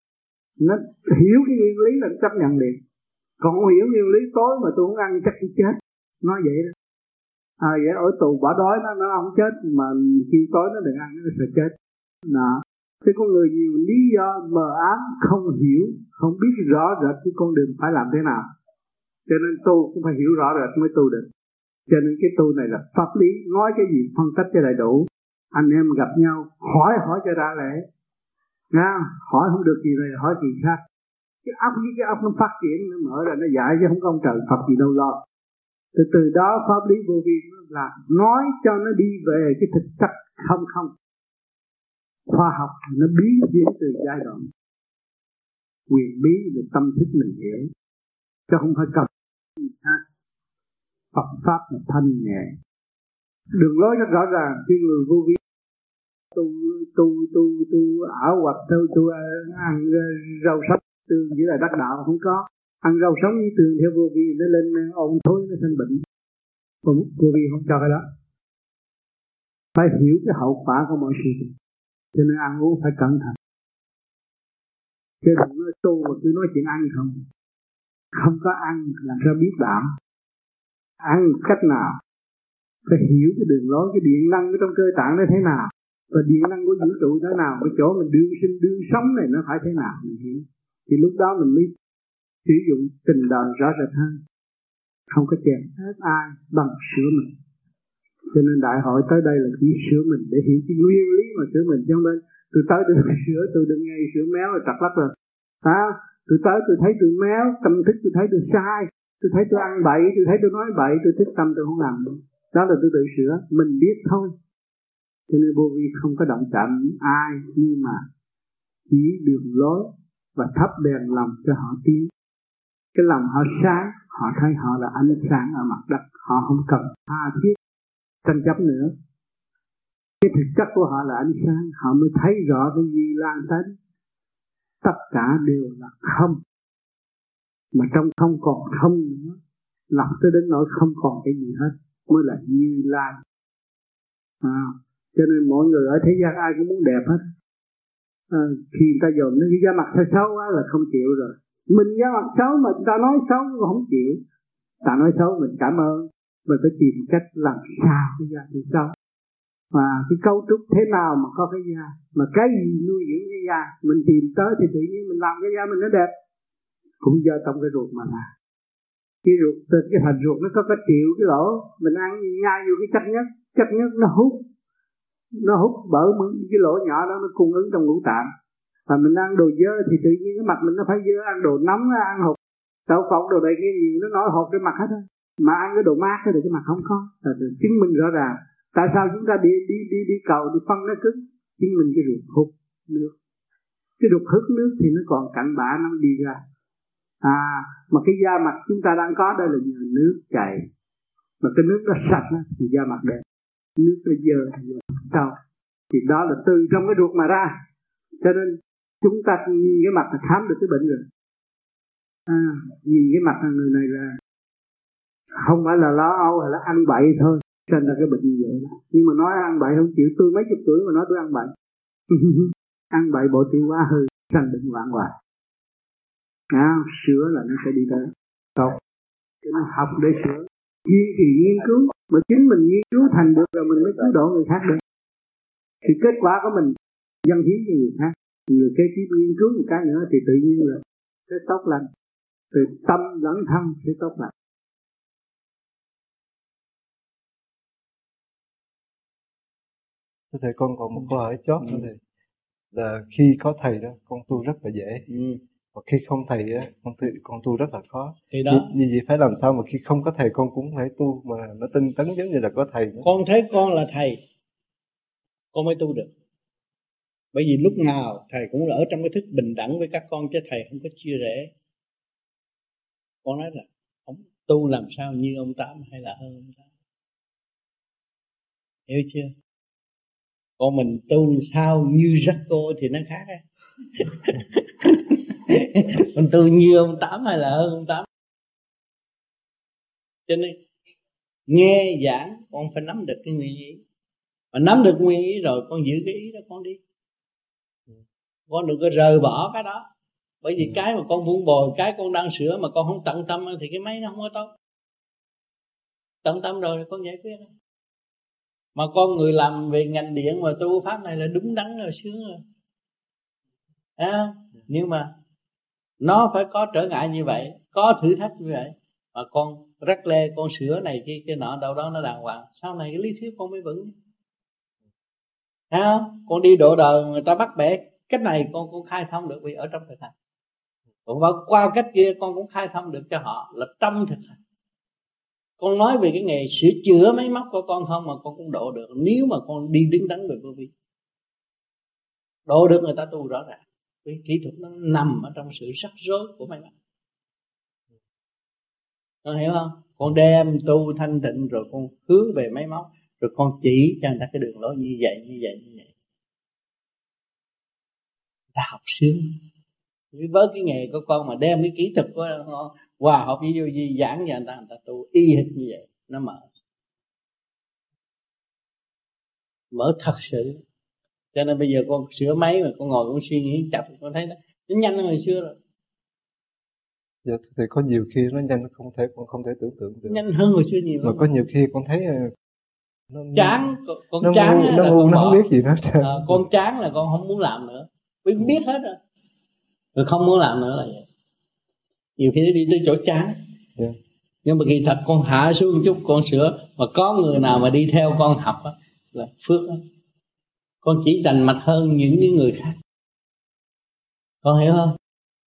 Nó hiểu cái nguyên lý là nó chấp nhận liền. Còn không hiểu nguyên lý tối mà tôi không ăn chắc tôi chết. Nói vậy đó. À vậy ở tù bỏ đói nó nó không chết, mà khi tối nó đừng ăn nó sẽ chết. Đó. Thế con người nhiều lý do mờ ám, không hiểu, không biết rõ rệt cái con đường phải làm thế nào. Cho nên tu cũng phải hiểu rõ rệt mới tu được. Cho nên cái tu này là pháp lý, nói cái gì phân tích cho đầy đủ. Anh em gặp nhau hỏi hỏi cho ra lẽ. Nha, hỏi không được gì rồi hỏi gì khác. Cái óc với cái óc nó phát triển, nó mở ra nó giải chứ không có ông trời Phật gì đâu lo. Từ từ đó pháp lý vô vi là nói cho nó đi về cái thực chất không không. Khoa học nó biến chuyển từ giai đoạn quyền bí được tâm thức mình hiểu, chứ không phải cầm gì khác. Phật pháp là thanh nhẹ, đường lối rất rõ ràng. Khi người vô vi tu tu tu tu ảo hoặc tu tu ăn rau sống tường chỉ là đắc đạo, không có ăn rau sống như tường theo vô vi nó lên ôn thối nó sinh bệnh. Còn vô vi không cho cái đó, phải hiểu cái hậu quả của mọi sự, cho nên ăn uống phải cẩn thận. Chứ đừng nói tu mà cứ nói chuyện ăn không, không có ăn làm sao biết đạo. Ăn cách nào phải hiểu cái đường lối, cái điện năng ở trong cơ tạng nó thế nào, và điện năng của vũ trụ thế nào, cái chỗ mình đương sinh đương sống này nó phải thế nào mình hiểu. Thì lúc đó mình mới sử dụng tình đời rõ rệt hơn, không có chèn ép ai bằng sửa mình. Cho nên đại hội tới đây là chỉ sửa mình để hiểu cái nguyên lý mà sửa mình, cho nên tôi tới tôi sửa, tôi đừng ngay sửa méo rồi trật lắc rồi. À, tôi tới tôi thấy tôi méo, tâm thức tôi thấy tôi sai, tôi thấy tôi ăn bậy, tôi thấy tôi nói bậy, tôi thích tâm tôi không làm nữa. Đó là tôi tự sửa, mình biết thôi. Cho nên vô vi không có động chạm ai, nhưng mà chỉ đường lối và thắp đèn lòng cho họ tiến. Cái lòng họ sáng, họ thấy họ là ánh sáng ở mặt đất, họ không cần tha thiết tranh chấp nữa. Cái thực chất của họ là ánh sáng, họ mới thấy rõ cái gì lan tánh. Tất cả đều là không, mà trong không còn không nữa, lập tới đến nỗi không còn cái gì hết mới là Như Lai. À, cho nên mọi người ở thế gian ai cũng muốn đẹp hết. À, khi người ta dồn cái da mặt sao xấu quá là không chịu rồi. Mình da mặt xấu mà người ta nói xấu cũng không chịu. Ta nói xấu mình cảm ơn, mình phải tìm cách làm sao cái da thì xấu. Và cái cấu trúc thế nào mà có cái da, mà cái gì nuôi dưỡng cái da, mình tìm tới thì tự nhiên mình làm cái da mình nó đẹp. Cũng do trong cái ruột mà là cái ruột, cái thành ruột nó có cái triệu cái lỗ, mình ăn nhai vô cái chất nhất, chất nhất nó hút, nó hút bởi cái lỗ nhỏ đó nó cung ứng trong ngũ tạng. Và mình ăn đồ dơ thì tự nhiên cái mặt mình nó phải dơ, ăn đồ nóng, ăn hột, đậu phộng đồ này kia nhiều nó nổi hột cái mặt hết á. Mà ăn cái đồ mát thì cái mặt không có, là chứng minh rõ ràng. Tại sao chúng ta đi đi đi đi cầu đi phân nó cứng? Chứng minh cái ruột hút nước. Cái ruột hút nước thì nó còn cặn bã nó đi ra. À, mà cái da mặt chúng ta đang có đây là nhờ nước chảy. Mà cái nước nó sạch đó, thì da mặt đẹp. Nước nó dơ thì da mặt trâu. Thì đó là từ trong cái ruột mà ra. Cho nên chúng ta nhìn cái mặt là khám được cái bệnh rồi. À, nhìn cái mặt là người này là không phải là lo âu hay là ăn bậy thôi, thành ra cái bệnh như vậy. Nhưng mà nói ăn bậy không chịu, tôi mấy chục tuổi mà nói tôi ăn bậy. Ăn bậy bộ tiêu hóa hư, thành bệnh hoạn hoài. À, sửa là nó sẽ đi tới tốt. Cho nên học để sửa, kiên trì nghiên cứu, mà chính mình nghiên cứu thành được rồi mình mới cứu độ người khác được. Thì kết quả của mình dâng hiến cho người khác, người kế tiếp nghiên cứu một cái nữa thì tự nhiên là sẽ tốt lành, từ tâm lẫn thân sẽ tốt lành. Thưa thầy, con còn một câu hỏi chót nữa thầy, là khi có thầy đó con tu rất là dễ, ừ. Và khi không thầy á con tu con tu rất là khó. Thì đó, như vậy phải làm sao mà khi không có thầy con cũng phải tu mà nó tinh tấn giống như là có thầy nữa. Con thấy con là thầy, con mới tu được. Bởi vì lúc nào thầy cũng ở trong cái thức bình đẳng với các con, chứ thầy không có chia rẽ. Con nói là ông tu làm sao như ông Tám hay là hơn ông Tám, hiểu chưa? Còn mình tu sao như Jaco thì nó khác ấy. Mình tu như ông Tám hay là hơn ông Tám. Cho nên nghe giảng con phải nắm được cái nguyên ý, mà nắm được nguyên ý rồi con giữ cái ý đó con đi. Con đừng có rời bỏ cái đó. Bởi vì cái mà con vun bồi, cái con đang sửa mà con không tận tâm thì cái máy nó không có tốt. Tận tâm rồi con giải quyết. Mà con người làm về ngành điện mà tu pháp này là đúng đắn rồi, sướng rồi. À, nhưng mà nó phải có trở ngại như vậy, có thử thách như vậy, mà con rắc lê, con sửa này kia kia nọ đâu đó nó đàng hoàng, sau này cái lý thuyết con mới vững. Thấy không? Con đi độ đời người ta bắt bẻ cách này con cũng khai thông được vì ở trong thực hành. Còn qua cách kia con cũng khai thông được cho họ là trong thực hành. Con nói về cái nghề sửa chữa máy móc của con không mà con cũng độ được, nếu mà con đi đứng đắn về vô vi. Độ được người ta tu rõ ràng. Cái kỹ thuật nó nằm ở trong sự rắc rối của máy móc. Con hiểu không? Con đem tu thanh tịnh rồi con hướng về máy móc, rồi con chỉ cho người ta cái đường lối như vậy, như vậy, như vậy. Ta học sướng. Với cái nghề của con mà đem cái kỹ thuật của con hòa hợp với vô vi giảng cho người ta, người ta tu y hệt như vậy, nó mở. Mở thật sự. Cho nên bây giờ con sửa máy mà con ngồi con suy nghĩ chậm, con thấy nó, nó nhanh hơn hồi xưa rồi. Dạ, thì có nhiều khi nó nhanh nó không thể con không thể tưởng tượng được. Nhanh hơn hồi xưa nhiều. Mà có nhiều khi con thấy nó chán, con, con nó chán ngu, là nó con ngu, nó bỏ. không biết gì hết. À, con chán là con không muốn làm nữa, biết ừ. biết hết rồi, rồi không muốn làm nữa là vậy. Nhiều khi nó đi tới chỗ chán. Yeah. Nhưng mà kỳ thật con hạ xuống một chút con sửa, mà có người nào mà đi theo con học đó, là phước đó. Con chỉ rành mạch hơn những người khác. Con hiểu không?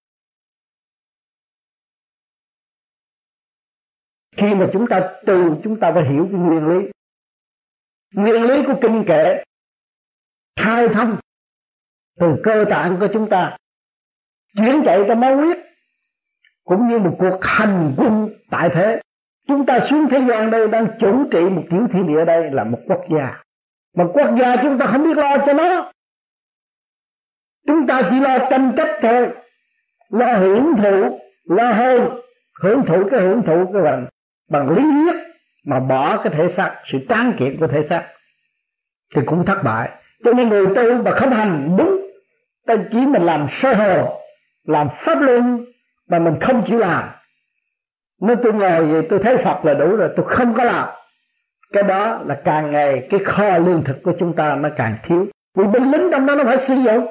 Khi mà chúng ta tu, chúng ta phải hiểu cái nguyên lý. Nguyên lý của kinh kệ khai thông từ cơ tạng của chúng ta, chuyển chạy ra máu huyết, cũng như một cuộc hành quân tại thế. Chúng ta xuống thế gian đây đang chủ trị một tiểu thiên địa, đây là một quốc gia. Mà quốc gia chúng ta không biết lo cho nó, chúng ta chỉ lo tranh chấp thôi, lo hưởng thụ, lo hơn hưởng thụ cái hưởng thụ cái bằng bằng lý thuyết, mà bỏ cái thể xác, sự tráng kiện của thể xác thì cũng thất bại. Cho nên người tu mà không hành đúng, ta chỉ mình làm sơ hồ, làm pháp luân mà mình không chịu làm. Nếu tôi ngồi vậy tôi thấy Phật là đủ rồi, tôi không có làm, cái đó là càng ngày cái kho lương thực của chúng ta nó càng thiếu. Vì binh lính trong đó nó phải sử dụng,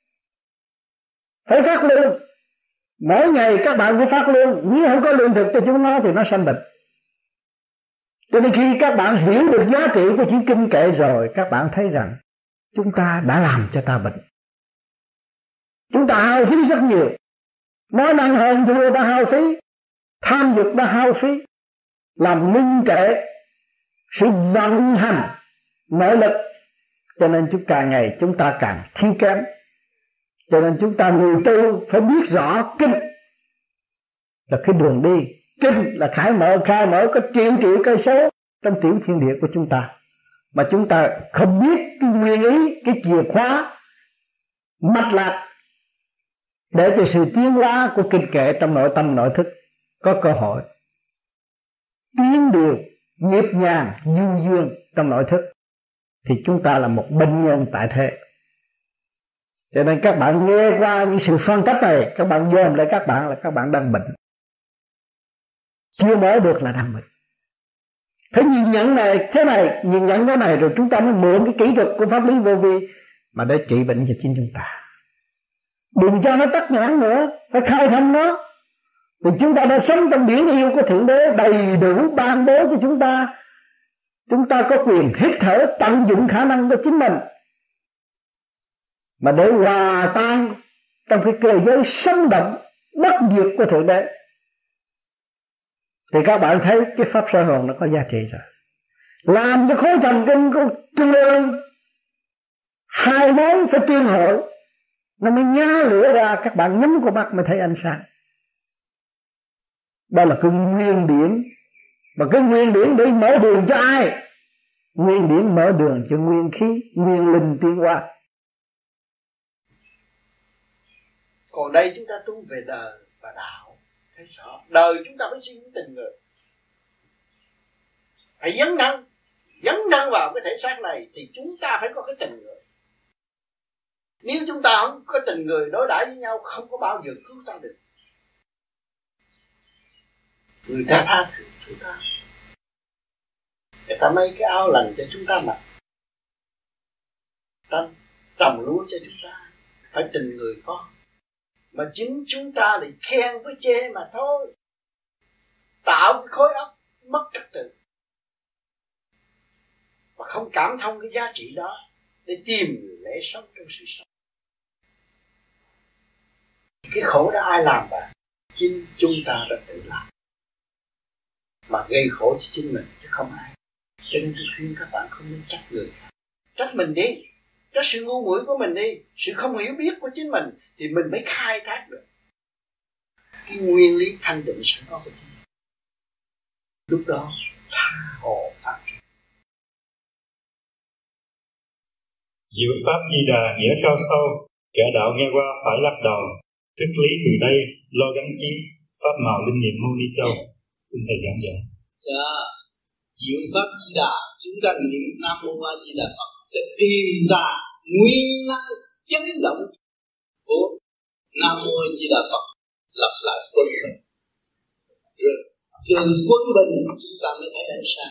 phải phát lương. Mỗi ngày các bạn phải phát lương, nếu không có lương thực cho chúng nó thì nó sanh bệnh. Cho nên khi các bạn hiểu được giá trị của chữ kinh kệ rồi, các bạn thấy rằng chúng ta đã làm cho ta bệnh. Chúng ta hao phí rất nhiều, nói năng hơn thua đã hao phí, tham dục đã hao phí, làm ngưng trệ sự vận hành nội lực. Cho nên chúng càng ngày chúng ta càng thiếu kém. Cho nên chúng ta người tu phải biết rõ kinh là cái đường đi, kinh là khai mở khai mở có triệu triệu cây số trong tiểu thiên địa của chúng ta, mà chúng ta không biết cái nguyên lý, cái chìa khóa mạch lạc để cho sự tiến hóa của kinh kệ trong nội tâm nội thức có cơ hội tiến điều nhịp nhàng du dương trong nội thức, thì chúng ta là một bệnh nhân tại thế. Cho nên các bạn nghe qua những sự phân tích này, các bạn dòm lại các bạn là các bạn đang bệnh, chưa mở được là đang bệnh. Phải nhìn nhận này thế này, nhìn nhận thế này, rồi chúng ta mới mượn cái kỹ thuật của pháp lý vô vi mà để trị bệnh cho chính chúng ta. Đừng cho nó tắc nhãn nữa, phải khai thông nó. Vì chúng ta đã sống trong biển yêu của Thượng Đế đầy đủ ban bố cho chúng ta. Chúng ta có quyền hít thở, tận dụng khả năng của chính mình, mà để hòa tan trong cái cơ giới sống động bất diệt của Thượng Đế. Thì các bạn thấy cái pháp soi hồn nó có giá trị rồi. Làm cho khối thần kinh của trung ương hai mối phải tuyên hội, nó mới nhá lửa ra, các bạn nhắm con mắt mới thấy ánh sáng. Đó là cái nguyên điển. Mà cái nguyên điển để mở đường cho ai? Nguyên điển mở đường cho nguyên khí, nguyên linh tiến hóa. Còn đây chúng ta tu về đời và đạo, thấy rõ. Đời chúng ta phải suy nghĩ tình người, phải dấn thân, dấn thân vào cái thể xác này thì chúng ta phải có cái tình người. Nếu chúng ta không có tình người đối đãi với nhau, không có bao giờ cứu ta được. Người ta tha thứ chúng ta, người ta mấy cái áo lành cho chúng ta mặc, ta trồng lúa cho chúng ta, phải tình người có. Mà chính chúng ta thì khen với chê mà thôi, tạo cái khối óc mất trật tự và không cảm thông cái giá trị đó để tìm lẽ sống trong sự sống. Cái khổ đó ai làm bạn? Chính chúng ta đã tự làm mà gây khổ cho chính mình chứ không ai. Cho nên tôi khuyên các bạn không nên trách người khác, trách mình đi, trách sự ngu muội của mình đi, sự không hiểu biết của chính mình, thì mình mới khai thác được cái nguyên lý thanh định sẵn có của chính mình. Lúc đó tha hồ phát triển. Diệu pháp Di Đà nghĩa cao sâu, kẻ đạo nghe qua phải lắc đầu. Thức lý từ đây lo gắn chí, pháp màu linh nghiệm Mâu Ni Châu. Xin thầy giảng dạy. Dạ, diệu pháp Di Đà, chúng ta niệm Nam Mô A Di Đà Phật để tìm ra nguyên năng chấn động của Nam Mô A Di Đà Phật, lặp lại quân bình. Rồi từ quân bình chúng ta mới thấy ánh sáng.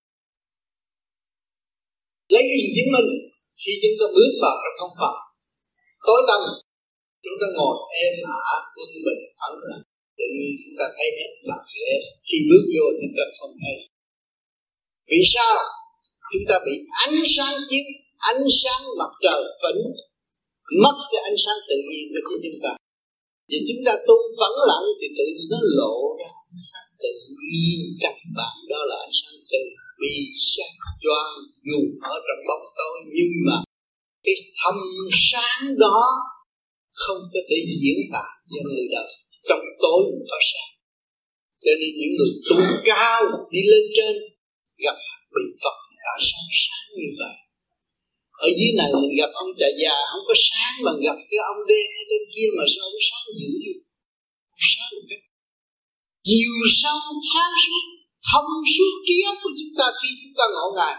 Lấy gì chứng minh? Khi chúng ta bước vào trong không Phật tối tâm, chúng ta ngồi êm ả quân bình thẳng lặng, tự nhiên chúng ta thấy hết mặt lẽ. Khi bước vô chúng ta không thấy. Vì sao? Chúng ta bị ánh sáng chiếu, ánh sáng mặt trời phỉnh, mất cái ánh sáng tự nhiên của chính chúng ta. Vì chúng ta tu vắng lặng thì tự nhiên nó lộ ra ánh sáng tự nhiên căn bản, đó là ánh sáng từ bi sáng choang dù ở trong bóng tối, nhưng mà cái thâm sáng đó không có thể diễn tả cho người đời. Trong tối cũng có sáng. Cho nên những người tu cao đi lên trên gặp bị Phật đã sáng sáng như vậy. Ở dưới này mình gặp ông trà già không có sáng, mà gặp cái ông đen ở trên kia mà sao ông sáng dữ đi. Sáng một cách chiều sâu sáng suốt, thông suốt trí óc của chúng ta khi chúng ta ngộ ngài.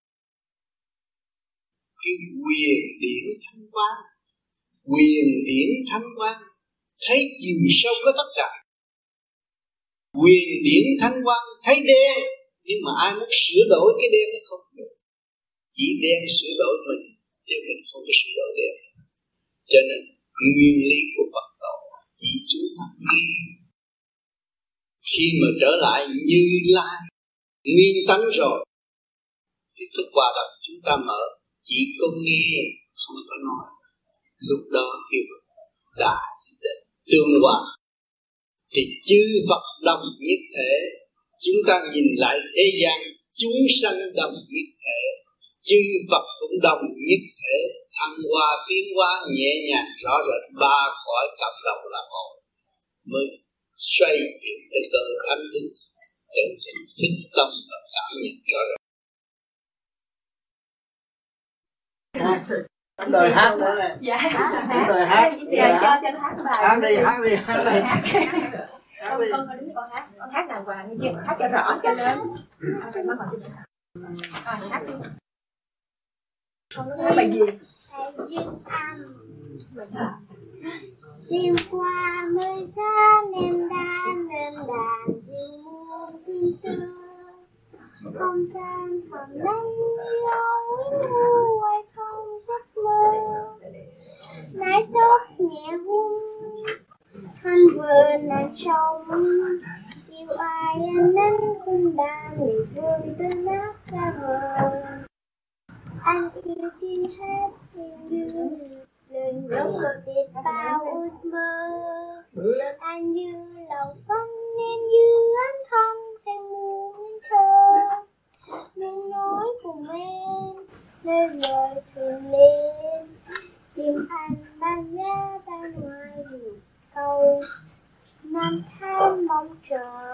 Cái quyền điển thanh quan, quyền điển thanh quan thấy chiều sâu có tất cả. Quyền điển thanh quan thấy đen, nhưng mà ai muốn sửa đổi cái đen nó không được. Chỉ đen sửa đổi mình, chứ mình không có sửa đổi đen. Cho nên nguyên lý của Phật tổ chỉ chúng ta nghe. Khi mà trở lại Như Lai nguyên tánh rồi thì thức hòa đồng chúng ta mở, chỉ có nghe không có nói. Lúc đó khi đại định tương hòa thì chư Phật đồng nhất thể. Chúng ta nhìn lại thế gian, chúng sanh đồng nhất thể, chư Phật cũng đồng nhất thể, thăng hoa tiến hóa nhẹ nhàng rõ rệt, ba cõi cộng đồng là một, mới xoay chuyển cái cơ thánh thức chân chính thích tâm và cảm nhận rõ rệt. Đời hát nữa nè. Dạ. Đời hát. Dạ, cho cho nó hát bài. Hát đi, hát đi, hát đi. Con con đứng con hát, con hát đàng hoàng như hát cho rõ cho lớn. Rồi hát đi. Con nói bài gì? Bài duyên âm. Đêm qua mưa xa em đan em đàn dịu muôn tin tư. Không gian thầm đây ôi ngu quay không giấc mơ. Nái tóc nhẹ vung thanh vườn nàng sông. Yêu ai anh nắng khung đàn để vương tới nát ra vờ. Anh yêu tin hết tình yêu lời ngưỡng một tiết bao ước mơ. Anh như lòng phân em như ánh thân theo muôn thơ. Nhưng nói cùng em nơi lời thường lên. Tìm anh ban nhớ ban ngoài nhiều câu. Năm tháng mong chờ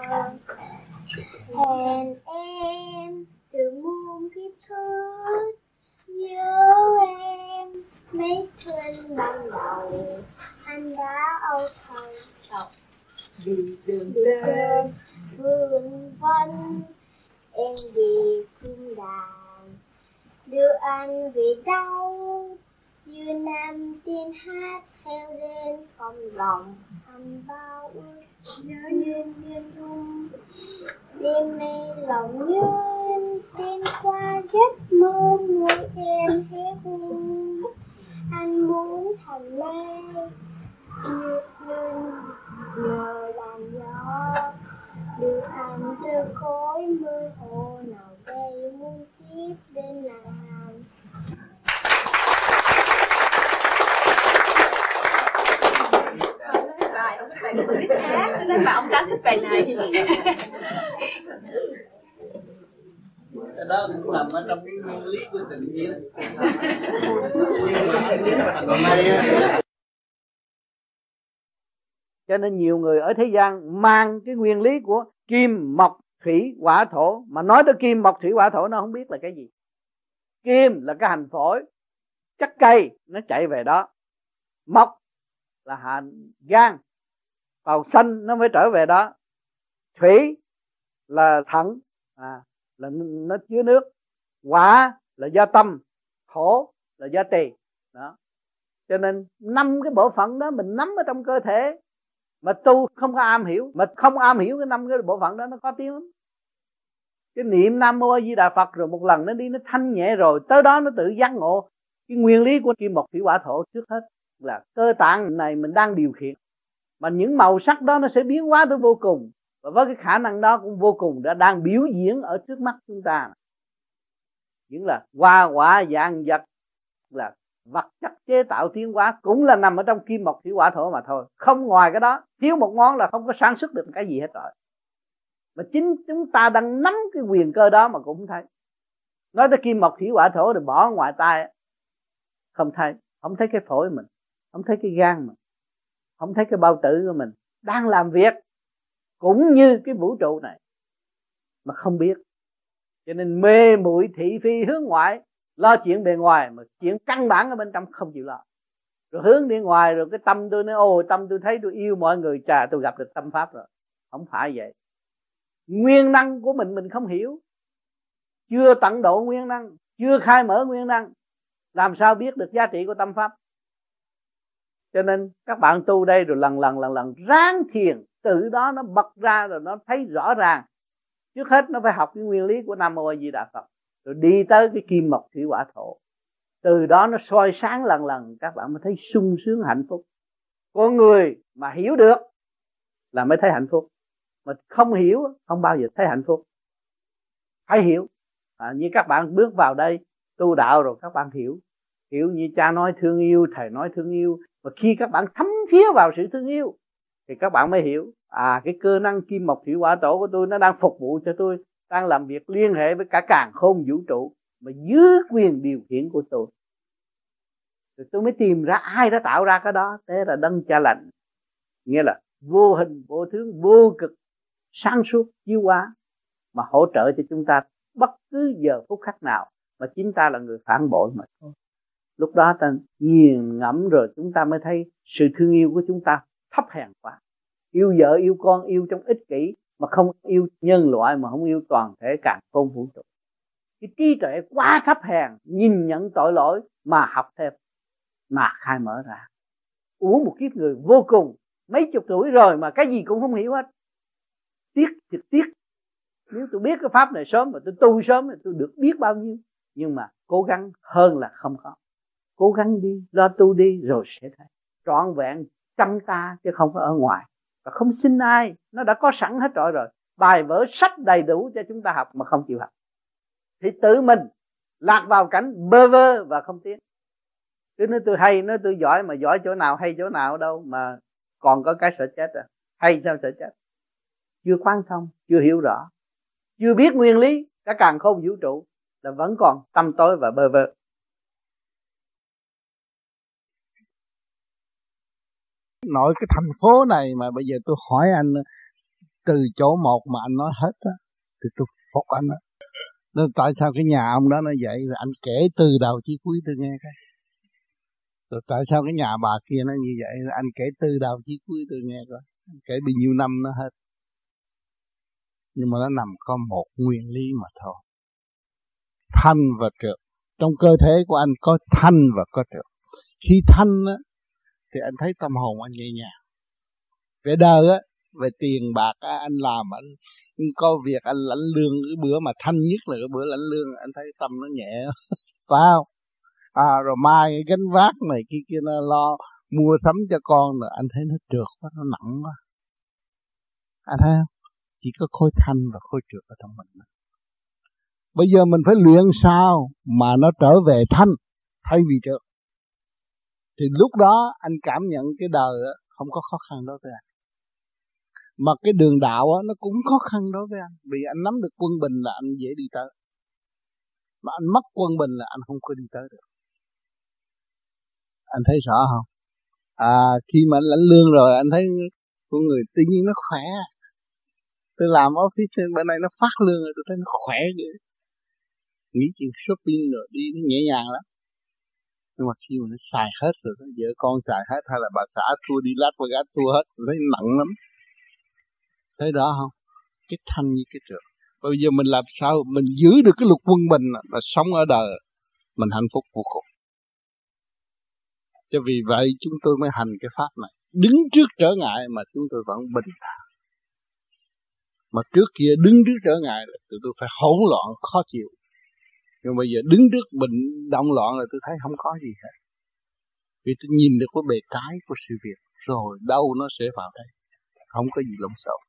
hẹn em từ muôn kiếp trước. Nhớ em mấy xuân ban đầu anh đã âu thơ chọc vì đường lên vương vân. Em về cung đàn đưa anh về đâu. Như nam tiên hát theo lên không lòng anh bao ước nhớ duyên duyên dung. Đêm nay lòng nhớ em xuyên qua giấc mơ người em hé hôn. Anh muốn thành mây như lưng nhờ làn gió. Đưa anh từ khối mưa hồ nào đây muôn kiếp bên nàng. Bài ông phải tự biết hát nên mà ông đã thích bài này. Cái đó cũng nằm ở trong cái nguyên lý của tình yêu. Cho nên nhiều người ở thế gian mang cái nguyên lý của kim, mộc, thủy, hỏa, thổ. Mà nói tới kim, mộc, thủy, hỏa, thổ nó không biết là cái gì. Kim là cái hành phổi, chất cây nó chạy về đó. Mộc là hành gan, vào xanh nó mới trở về đó. Thủy là thận, à, là nó chứa nước. Hỏa là do tâm, thổ là do tỳ. Đó. Cho nên năm cái bộ phận đó mình nắm ở trong cơ thể. Mà tu không có am hiểu, mà không am hiểu cái năm cái bộ phận đó nó có tiếng lắm. Cái niệm Nam Mô A Di Đà Phật rồi một lần nó đi nó thanh nhẹ rồi, tới đó nó tự giác ngộ cái nguyên lý của kim, mộc, thủy, hỏa, thổ. Trước hết là cơ tạng này mình đang điều khiển, mà những màu sắc đó nó sẽ biến hóa tới vô cùng, và với cái khả năng đó cũng vô cùng đã đang biểu diễn ở trước mắt chúng ta. Những là hoa quả dạng vật, là vật chất chế tạo tiến hóa, cũng là nằm ở trong kim, mộc, thủy, hỏa, thổ mà thôi. Không ngoài cái đó, thiếu một ngón là không có sản xuất được cái gì hết rồi. Mà chính chúng ta đang nắm cái quyền cơ đó mà cũng không thấy. Nói tới kim, mộc, thủy, hỏa, thổ rồi bỏ ngoài tai, không thấy. Không thấy cái phổi mình, không thấy cái gan mình, không thấy cái bao tử của mình đang làm việc cũng như cái vũ trụ này mà không biết. Cho nên mê muội thị phi hướng ngoại, lo chuyện bề ngoài mà chuyện căn bản ở bên trong không chịu lo. Rồi hướng đi ngoài rồi cái tâm tôi nói ôi tâm tôi thấy tôi yêu mọi người, trà tôi gặp được tâm pháp rồi. Không phải vậy. Nguyên năng của mình mình không hiểu, chưa tận độ nguyên năng, chưa khai mở nguyên năng, làm sao biết được giá trị của tâm pháp. Cho nên các bạn tu đây rồi lần lần lần lần ráng thiền, tự đó nó bật ra rồi nó thấy rõ ràng. Trước hết nó phải học cái nguyên lý của Nam Mô A Di Đà Phật, rồi đi tới cái kim, mộc, thủy, hỏa, thổ. Từ đó nó soi sáng lần lần, các bạn mới thấy sung sướng hạnh phúc. Con người mà hiểu được là mới thấy hạnh phúc, mà không hiểu không bao giờ thấy hạnh phúc. Phải hiểu. À, như các bạn bước vào đây tu đạo rồi các bạn hiểu. Hiểu như cha nói thương yêu, thầy nói thương yêu. Và khi các bạn thấm thía vào sự thương yêu thì các bạn mới hiểu, à cái cơ năng kim, mộc, thủy, hỏa, thổ của tôi nó đang phục vụ cho tôi, đang làm việc liên hệ với cả càn khôn vũ trụ mà dưới quyền điều khiển của tôi. Rồi tôi mới tìm ra ai đã tạo ra cái đó. Thế là Đấng Cha Lành, nghĩa là vô hình, vô tướng, vô cực, sáng suốt, chiếu hóa, mà hỗ trợ cho chúng ta bất cứ giờ phút khắc nào, mà chính ta là người phản bội mà thôi. Lúc đó ta nghiền ngẫm rồi chúng ta mới thấy sự thương yêu của chúng ta thấp hèn quá. Yêu vợ yêu con yêu trong ích kỷ, mà không yêu nhân loại, mà không yêu toàn thể càn khôn vũ trụ. Cái trí tuệ quá thấp hèn, nhìn nhận tội lỗi mà học thêm, mà khai mở ra. Uống một kiếp người vô cùng, mấy chục tuổi rồi mà cái gì cũng không hiểu hết. Tiếc thiệt tiếc. Nếu tôi biết cái pháp này sớm mà tôi tu sớm thì tôi được biết bao nhiêu. Nhưng mà cố gắng hơn là không có. Cố gắng đi, lo tu đi rồi sẽ thấy. Trọn vẹn trong ta chứ không có ở ngoài. Và không xin ai, nó đã có sẵn hết rồi rồi. Bài vở sách đầy đủ cho chúng ta học mà không chịu học, thì tự mình lạc vào cảnh bơ vơ và không tiến. Cứ nói tôi hay, nói tôi giỏi, mà giỏi chỗ nào hay chỗ nào đâu, mà còn có cái sợ chết à. Hay sao sợ chết? Chưa quán thông, chưa hiểu rõ, chưa biết nguyên lý cả càn khôn vũ trụ, là vẫn còn tâm tối và bơ vơ. Nội cái thành phố này mà bây giờ tôi hỏi anh từ chỗ một mà anh nói hết á, thì tôi phục anh á. Nên tại sao cái nhà ông đó nó vậy, rồi anh kể từ đầu chí cuối tôi nghe cái. Rồi tại sao cái nhà bà kia nó như vậy, rồi anh kể từ đầu chí cuối tôi nghe coi. Anh kể bao nhiêu năm nó hết. Nhưng mà nó nằm có một nguyên lý mà thôi. Thanh và trượt. Trong cơ thể của anh có thanh và có trượt. Khi thanh á, thì anh thấy tâm hồn anh nhẹ nhàng. Về đời á, về tiền bạc á, anh làm, anh có việc anh lãnh lương, cái bữa mà thanh nhất là cái bữa lãnh lương, anh thấy tâm nó nhẹ, phải không? À, rồi mai gánh vác này kia kia nó lo mua sắm cho con, rồi anh thấy nó trượt quá, nó nặng quá. Anh thấy không? Chỉ có khối thanh và khối trượt ở trong mình. Bây giờ mình phải luyện sao mà nó trở về thanh thay vì trượt. Thì lúc đó anh cảm nhận cái đời không có khó khăn đối với anh. Mà cái đường đạo nó cũng khó khăn đối với anh. Vì anh nắm được quân bình là anh dễ đi tới. Mà anh mất quân bình là anh không có đi tới được. Anh thấy rõ không? À, khi mà anh lãnh lương rồi anh thấy con người tự nhiên nó khỏe. Tôi làm office bên này nó phát lương rồi tôi thấy nó khỏe vậy. Nghĩ chuyện shopping rồi đi nó nhẹ nhàng lắm. Nhưng mà khi mà nó xài hết rồi, vợ con xài hết hay là bà xã thua đi lát và gát thua hết, thấy nặng lắm. Thấy đó không? Cái thanh như cái trượt. Bây giờ mình làm sao mình giữ được cái luật quân bình là sống ở đời mình hạnh phúc vô cùng. Cho vì vậy chúng tôi mới hành cái pháp này. Đứng trước trở ngại mà chúng tôi vẫn bình thản. Mà trước kia đứng trước trở ngại là tụi tôi phải hỗn loạn khó chịu. Nhưng bây giờ đứng trước bệnh động loạn là tôi thấy không có gì hết. Vì tôi nhìn được cái bề trái của sự việc, rồi đâu nó sẽ vào đây. Không có gì lộn xộn.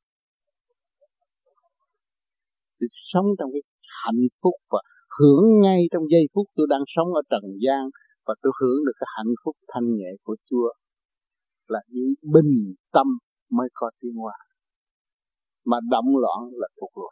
Tôi sống trong cái hạnh phúc và hưởng ngay trong giây phút tôi đang sống ở trần gian, và tôi hưởng được cái hạnh phúc thanh nhẹ của Chúa. Là giữ bình tâm mới có tiến hóa. Mà động loạn là thuộc loạn.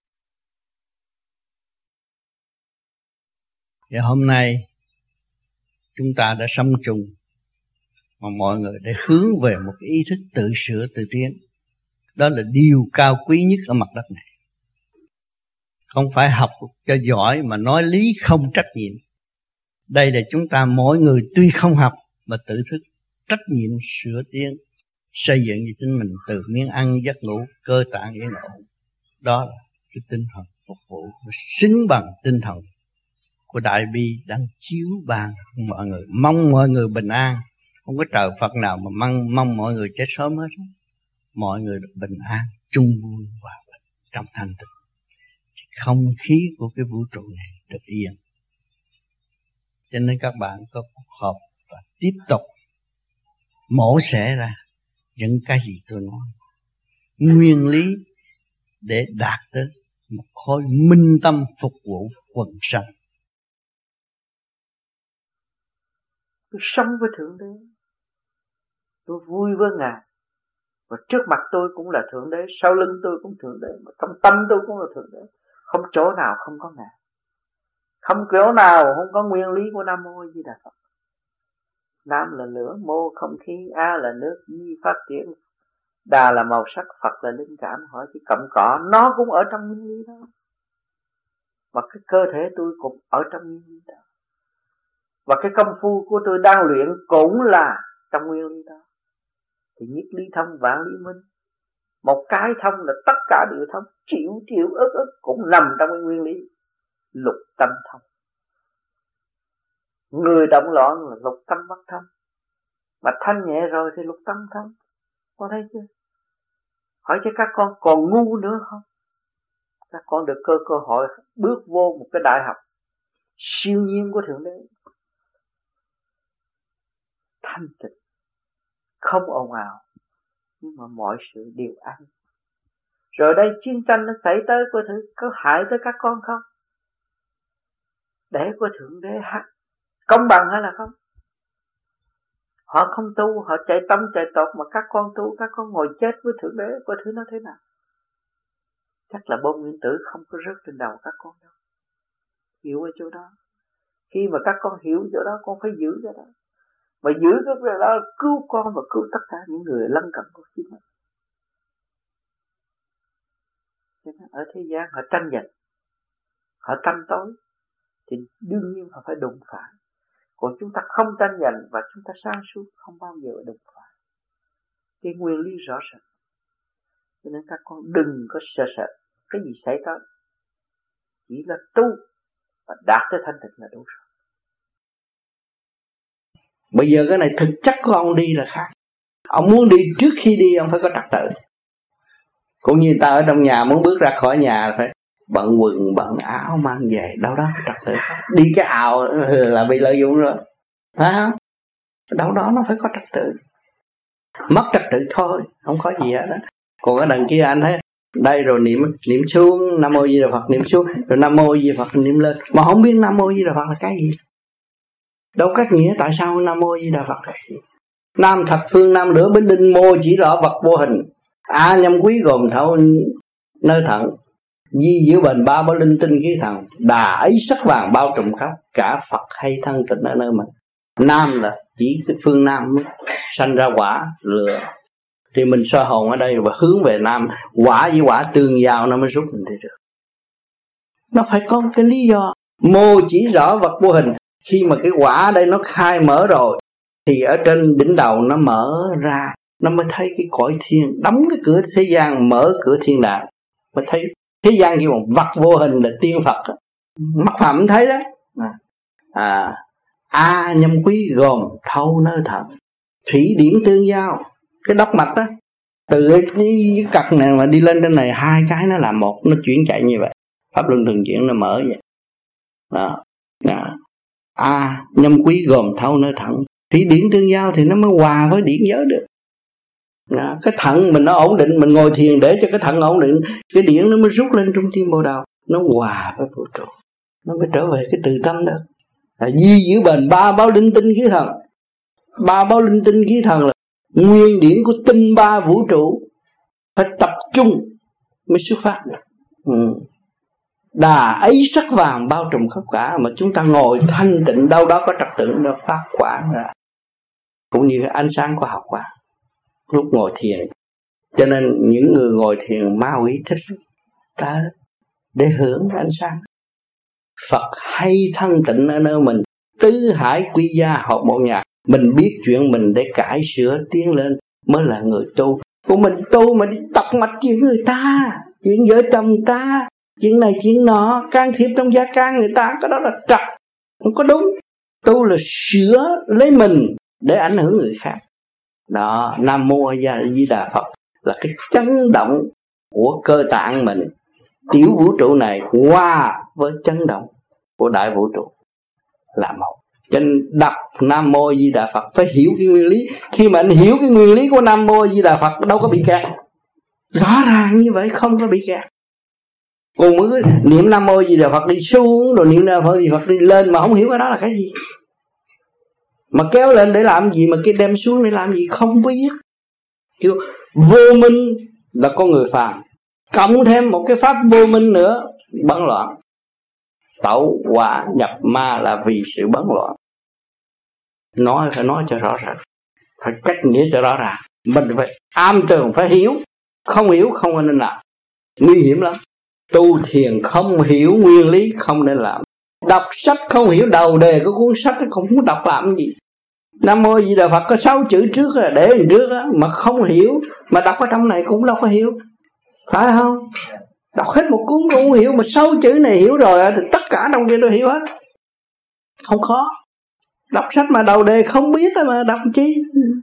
Và hôm nay chúng ta đã sống chung, mà mọi người đã hướng về một cái ý thức tự sửa tự tiến. Đó là điều cao quý nhất ở mặt đất này. Không phải học cho giỏi mà nói lý không trách nhiệm. Đây là chúng ta mỗi người tuy không học mà tự thức trách nhiệm sửa tiến, xây dựng cho chính mình từ miếng ăn giấc ngủ, cơ tạng yên ổn. Đó là cái tinh thần phục vụ xứng bằng tinh thần của Đại Bi đang chiếu ban mọi người, mong mọi người bình an. Không có trời Phật nào mà mong, mong mọi người chết sớm hết. Mọi người được bình an, chung vui và trong thanh tịnh. Không khí của cái vũ trụ này được yên. Cho nên các bạn có cuộc họp và tiếp tục mổ xẻ ra những cái gì tôi nói, nguyên lý để đạt tới một khối minh tâm phục vụ quần sanh. Tôi sống với Thượng Đế, tôi vui với Ngài, và trước mặt tôi cũng là Thượng Đế, sau lưng tôi cũng Thượng Đế, mà trong tâm tôi cũng là Thượng Đế. Không chỗ nào không có Ngài, không chỗ nào không có nguyên lý của Nam Mô A Di Đà Phật. Nam là lửa, mô không khí, A là nước, Di phát triển, Đà là màu sắc, Phật là linh cảm. Hỏi cái cọng cỏ nó cũng ở trong nguyên lý đó, và cái cơ thể tôi cũng ở trong nguyên lý đó. Và cái công phu của tôi đang luyện cũng là trong nguyên lý đó. Thì nhất lý thông vạn lý minh. Một cái thông là tất cả đều thông. Triệu triệu ức ức cũng nằm trong cái nguyên lý lục tâm thông. Người động loạn là lục tâm bất thông. Mà thanh nhẹ rồi thì lục tâm thông. Có thấy chưa? Hỏi cho các con còn ngu nữa không? Các con được cơ cơ hội bước vô một cái đại học siêu nhiên của Thượng Đế. Thanh tịnh, không ồn ào, nhưng mà mọi sự đều an. Rồi đây chiến tranh nó xảy tới của thử có hại tới các con không? Để của Thượng Đế hát công bằng hay là không? Họ không tu, họ chạy tâm chạy tột mà các con tu, các con ngồi chết với Thượng Đế, coi thứ nó thế nào. Chắc là bom nguyên tử không có rớt trên đầu các con đâu. Hiểu ở chỗ đó. Khi mà các con hiểu chỗ đó, con phải giữ cái đó. Mà giữ cái đó cứu con và cứu tất cả những người lân cận của chính mình. Ở thế gian họ tranh giành, họ tranh tối, thì đương nhiên họ phải đụng phải. Còn chúng ta không tranh giành và chúng ta sáng suốt, không bao giờ đụng phải. Cái nguyên lý rõ ràng. Cho nên các con đừng có sợ sợ cái gì xảy tới. Chỉ là tu và đạt tới thanh tịnh là đủ rồi. Bây giờ cái này thực chất của ông đi là khác. Ông muốn đi, trước khi đi ông phải có trật tự. Cũng như ta ở trong nhà muốn bước ra khỏi nhà phải bận quần, bận áo, mang về, đâu đó có trật tự. Đi cái ào là bị lợi dụng rồi, phải không? Đâu đó nó phải có trật tự. Mất trật tự thôi, không có gì hết đó. Còn ở đằng kia anh thấy đây rồi niệm niệm xuống Nam Mô Di Đà Phật, niệm xuống rồi Nam Mô Di Đà Phật niệm lên, mà không biết Nam Mô Di Đà Phật là cái gì. Đâu cách nghĩa tại sao Nam Mô Di Đà Phật là gì? Nam thập phương nam lửa bính đinh, mô chỉ rõ vật vô hình, a nhâm quý gồm thấu nơi thận, di diệu bền ba bảo linh tinh khí thần, đà ấy sắc vàng bao trùm khắp, cả Phật hay thân tịnh ở nơi mình. Nam là chỉ cái phương nam mới sanh ra quả lửa, thì mình soi hồn ở đây và hướng về nam, quả với quả tương giao nó mới rút mình đi được. Nó phải có cái lý do. Mô chỉ rõ vật vô hình. Khi mà cái quả đây nó khai mở rồi thì ở trên đỉnh đầu nó mở ra, nó mới thấy cái cõi thiên, đóng cái cửa thế gian, mở cửa thiên đàng, mới thấy thế gian kêu bằng vật vô hình là tiên Phật đó. Mắt phạm thấy đó. À, a nhâm quý gồm thâu nơi thận, thủy điển tương giao, cái đốc mạch đó, từ cái cật này mà đi lên trên này, hai cái nó làm một, nó chuyển chạy như vậy, pháp luân thường chuyển nó mở vậy đó, đó. A nhâm quý gồm thâu nơi thận, thủy điển tương giao thì nó mới hòa với điển giới được. Đó. Cái thận mình nó ổn định, mình ngồi thiền để cho cái thận ổn định, cái điển nó mới rút lên trung tim bồ đầu, nó hòa với vũ trụ, nó mới trở về cái từ tâm đó. Là di giữ bền ba báo linh tinh khí thần. Ba báo linh tinh khí thần là nguyên điển của tinh ba vũ trụ, phải tập trung mới xuất phát được. Ừ. Đà ấy sắc vàng bao trùm khắp cả, mà chúng ta ngồi thanh tịnh đâu đó có trật tự nó phát quả ra, cũng như ánh sáng của hào quang lúc ngồi thiền. Cho nên những người ngồi thiền ma quỷ thích ta để hưởng ánh sáng. Phật hay thân tịnh ở nơi mình, tứ hải quy gia hợp một nhà. Mình biết chuyện mình để cải sửa tiến lên mới là người tu. Của mình tu mà đi tập mạch chuyện người ta, chuyện vợ chồng ta, chuyện này chuyện nọ, can thiệp trong gia can người ta, cái đó là trật, không có đúng. Tu là sửa lấy mình để ảnh hưởng người khác. Đó, Nam Mô Di Đà Phật là cái chấn động của cơ tạng mình, tiểu vũ trụ này qua với chấn động của đại vũ trụ là một. Cho nên đọc Nam Mô Di Đà Phật phải hiểu cái nguyên lý. Khi mà anh hiểu cái nguyên lý của Nam Mô Di Đà Phật đâu có bị kẹt. Rõ ràng như vậy, không có bị kẹt. Còn mới niệm Nam Mô Di Đà Phật đi xuống, rồi niệm Nam Mô Di Đà Phật đi lên mà không hiểu cái đó là cái gì. Mà kéo lên để làm gì, mà cái đem xuống để làm gì không biết. Kiểu vô minh là con người phàm, cộng thêm một cái pháp vô minh nữa, bấn loạn. Tẩu hỏa nhập ma là vì sự bấn loạn. Nói phải nói cho rõ ràng, phải cách nghĩa cho rõ ràng. Mình phải am tường, phải hiểu. Không hiểu không nên làm, nguy hiểm lắm. Tu thiền không hiểu nguyên lý không nên làm. Đọc sách không hiểu đầu đề của cuốn sách không muốn đọc làm gì. Nam Mô Di Đà Phật có sáu chữ trước là để trước á, mà không hiểu, mà đọc ở trong này cũng đâu có hiểu, phải không? Đọc hết một cuốn cũng không hiểu, mà sáu chữ này hiểu rồi thì tất cả trong kia tôi hiểu hết. Không khó. Đọc sách mà đầu đề không biết mà đọc chi.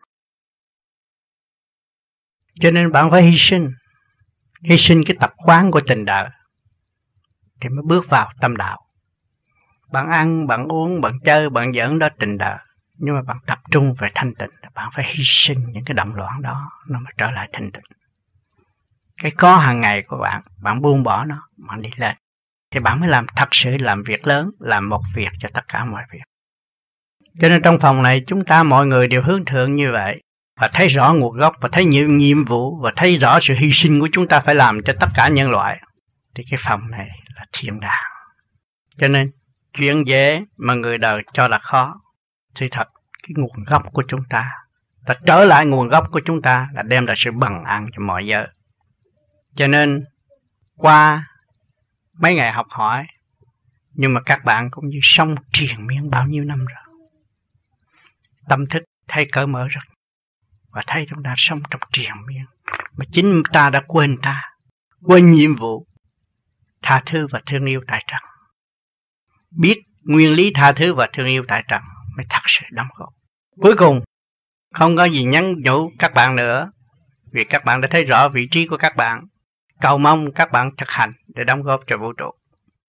Cho nên bạn phải hy sinh, hy sinh cái tập quán của tình đời thì mới bước vào tâm đạo. Bạn ăn, bạn uống, bạn chơi, bạn giỡn đó tình đời, nhưng mà bạn tập trung về thanh tịnh, bạn phải hy sinh những cái động loạn đó, nó mới trở lại thanh tịnh. Cái có hàng ngày của bạn, bạn buông bỏ nó, bạn đi lên, thì bạn mới làm thật sự làm việc lớn, làm một việc cho tất cả mọi việc. Cho nên trong phòng này chúng ta mọi người đều hướng thượng như vậy, và thấy rõ nguồn gốc, và thấy những nhiệm vụ, và thấy rõ sự hy sinh của chúng ta phải làm cho tất cả nhân loại, thì cái phòng này là thiên đàng. Cho nên chuyện dễ mà người đời cho là khó, thì thật cái nguồn gốc của chúng ta, ta trở lại nguồn gốc của chúng ta là đem lại sự bằng an cho mọi giới. Cho nên qua mấy ngày học hỏi, nhưng mà các bạn cũng như sống triền miên bao nhiêu năm rồi, tâm thức thấy cởi mở rất, và thấy chúng ta sống trong triền miên, mà chính ta đã quên ta, quên nhiệm vụ tha thứ và thương yêu tại trần. Biết nguyên lý tha thứ và thương yêu tại trần mới thật sự đóng góp. Cuối cùng không có gì nhắn nhủ các bạn nữa, vì các bạn đã thấy rõ vị trí của các bạn. Cầu mong các bạn thực hành để đóng góp cho vũ trụ.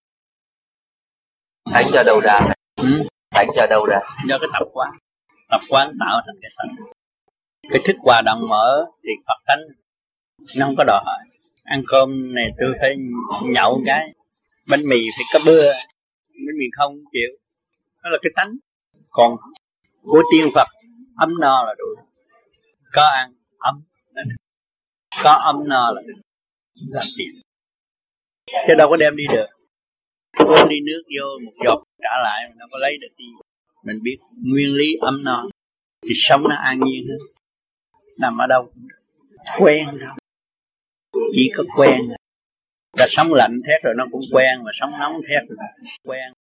Thẳng cho đâu ra? Ừ? Thẳng cho đâu ra? Do cái tập quán, tập quán tạo thành cái tánh. Cái thức hòa đồng mở thì Phật tánh nó không có đòi hỏi. Ăn cơm này tôi phải nhậu cái, bánh mì phải có bưa, bánh mì không chịu. Đó là cái tánh. Còn của tiên Phật ấm no là đủ. Có ăn ấm là được. Có ấm no là được. Làm tiền. Chứ đâu có đem đi được. Uống đi nước vô một giọt trả lại nó có lấy được gì. Mình biết nguyên lý ấm no thì sống nó an nhiên hơn. Nằm ở đâu cũng được. Quen đâu. Chỉ có quen. Đã sống lạnh thét rồi nó cũng quen, mà sống nóng thét rồi quen.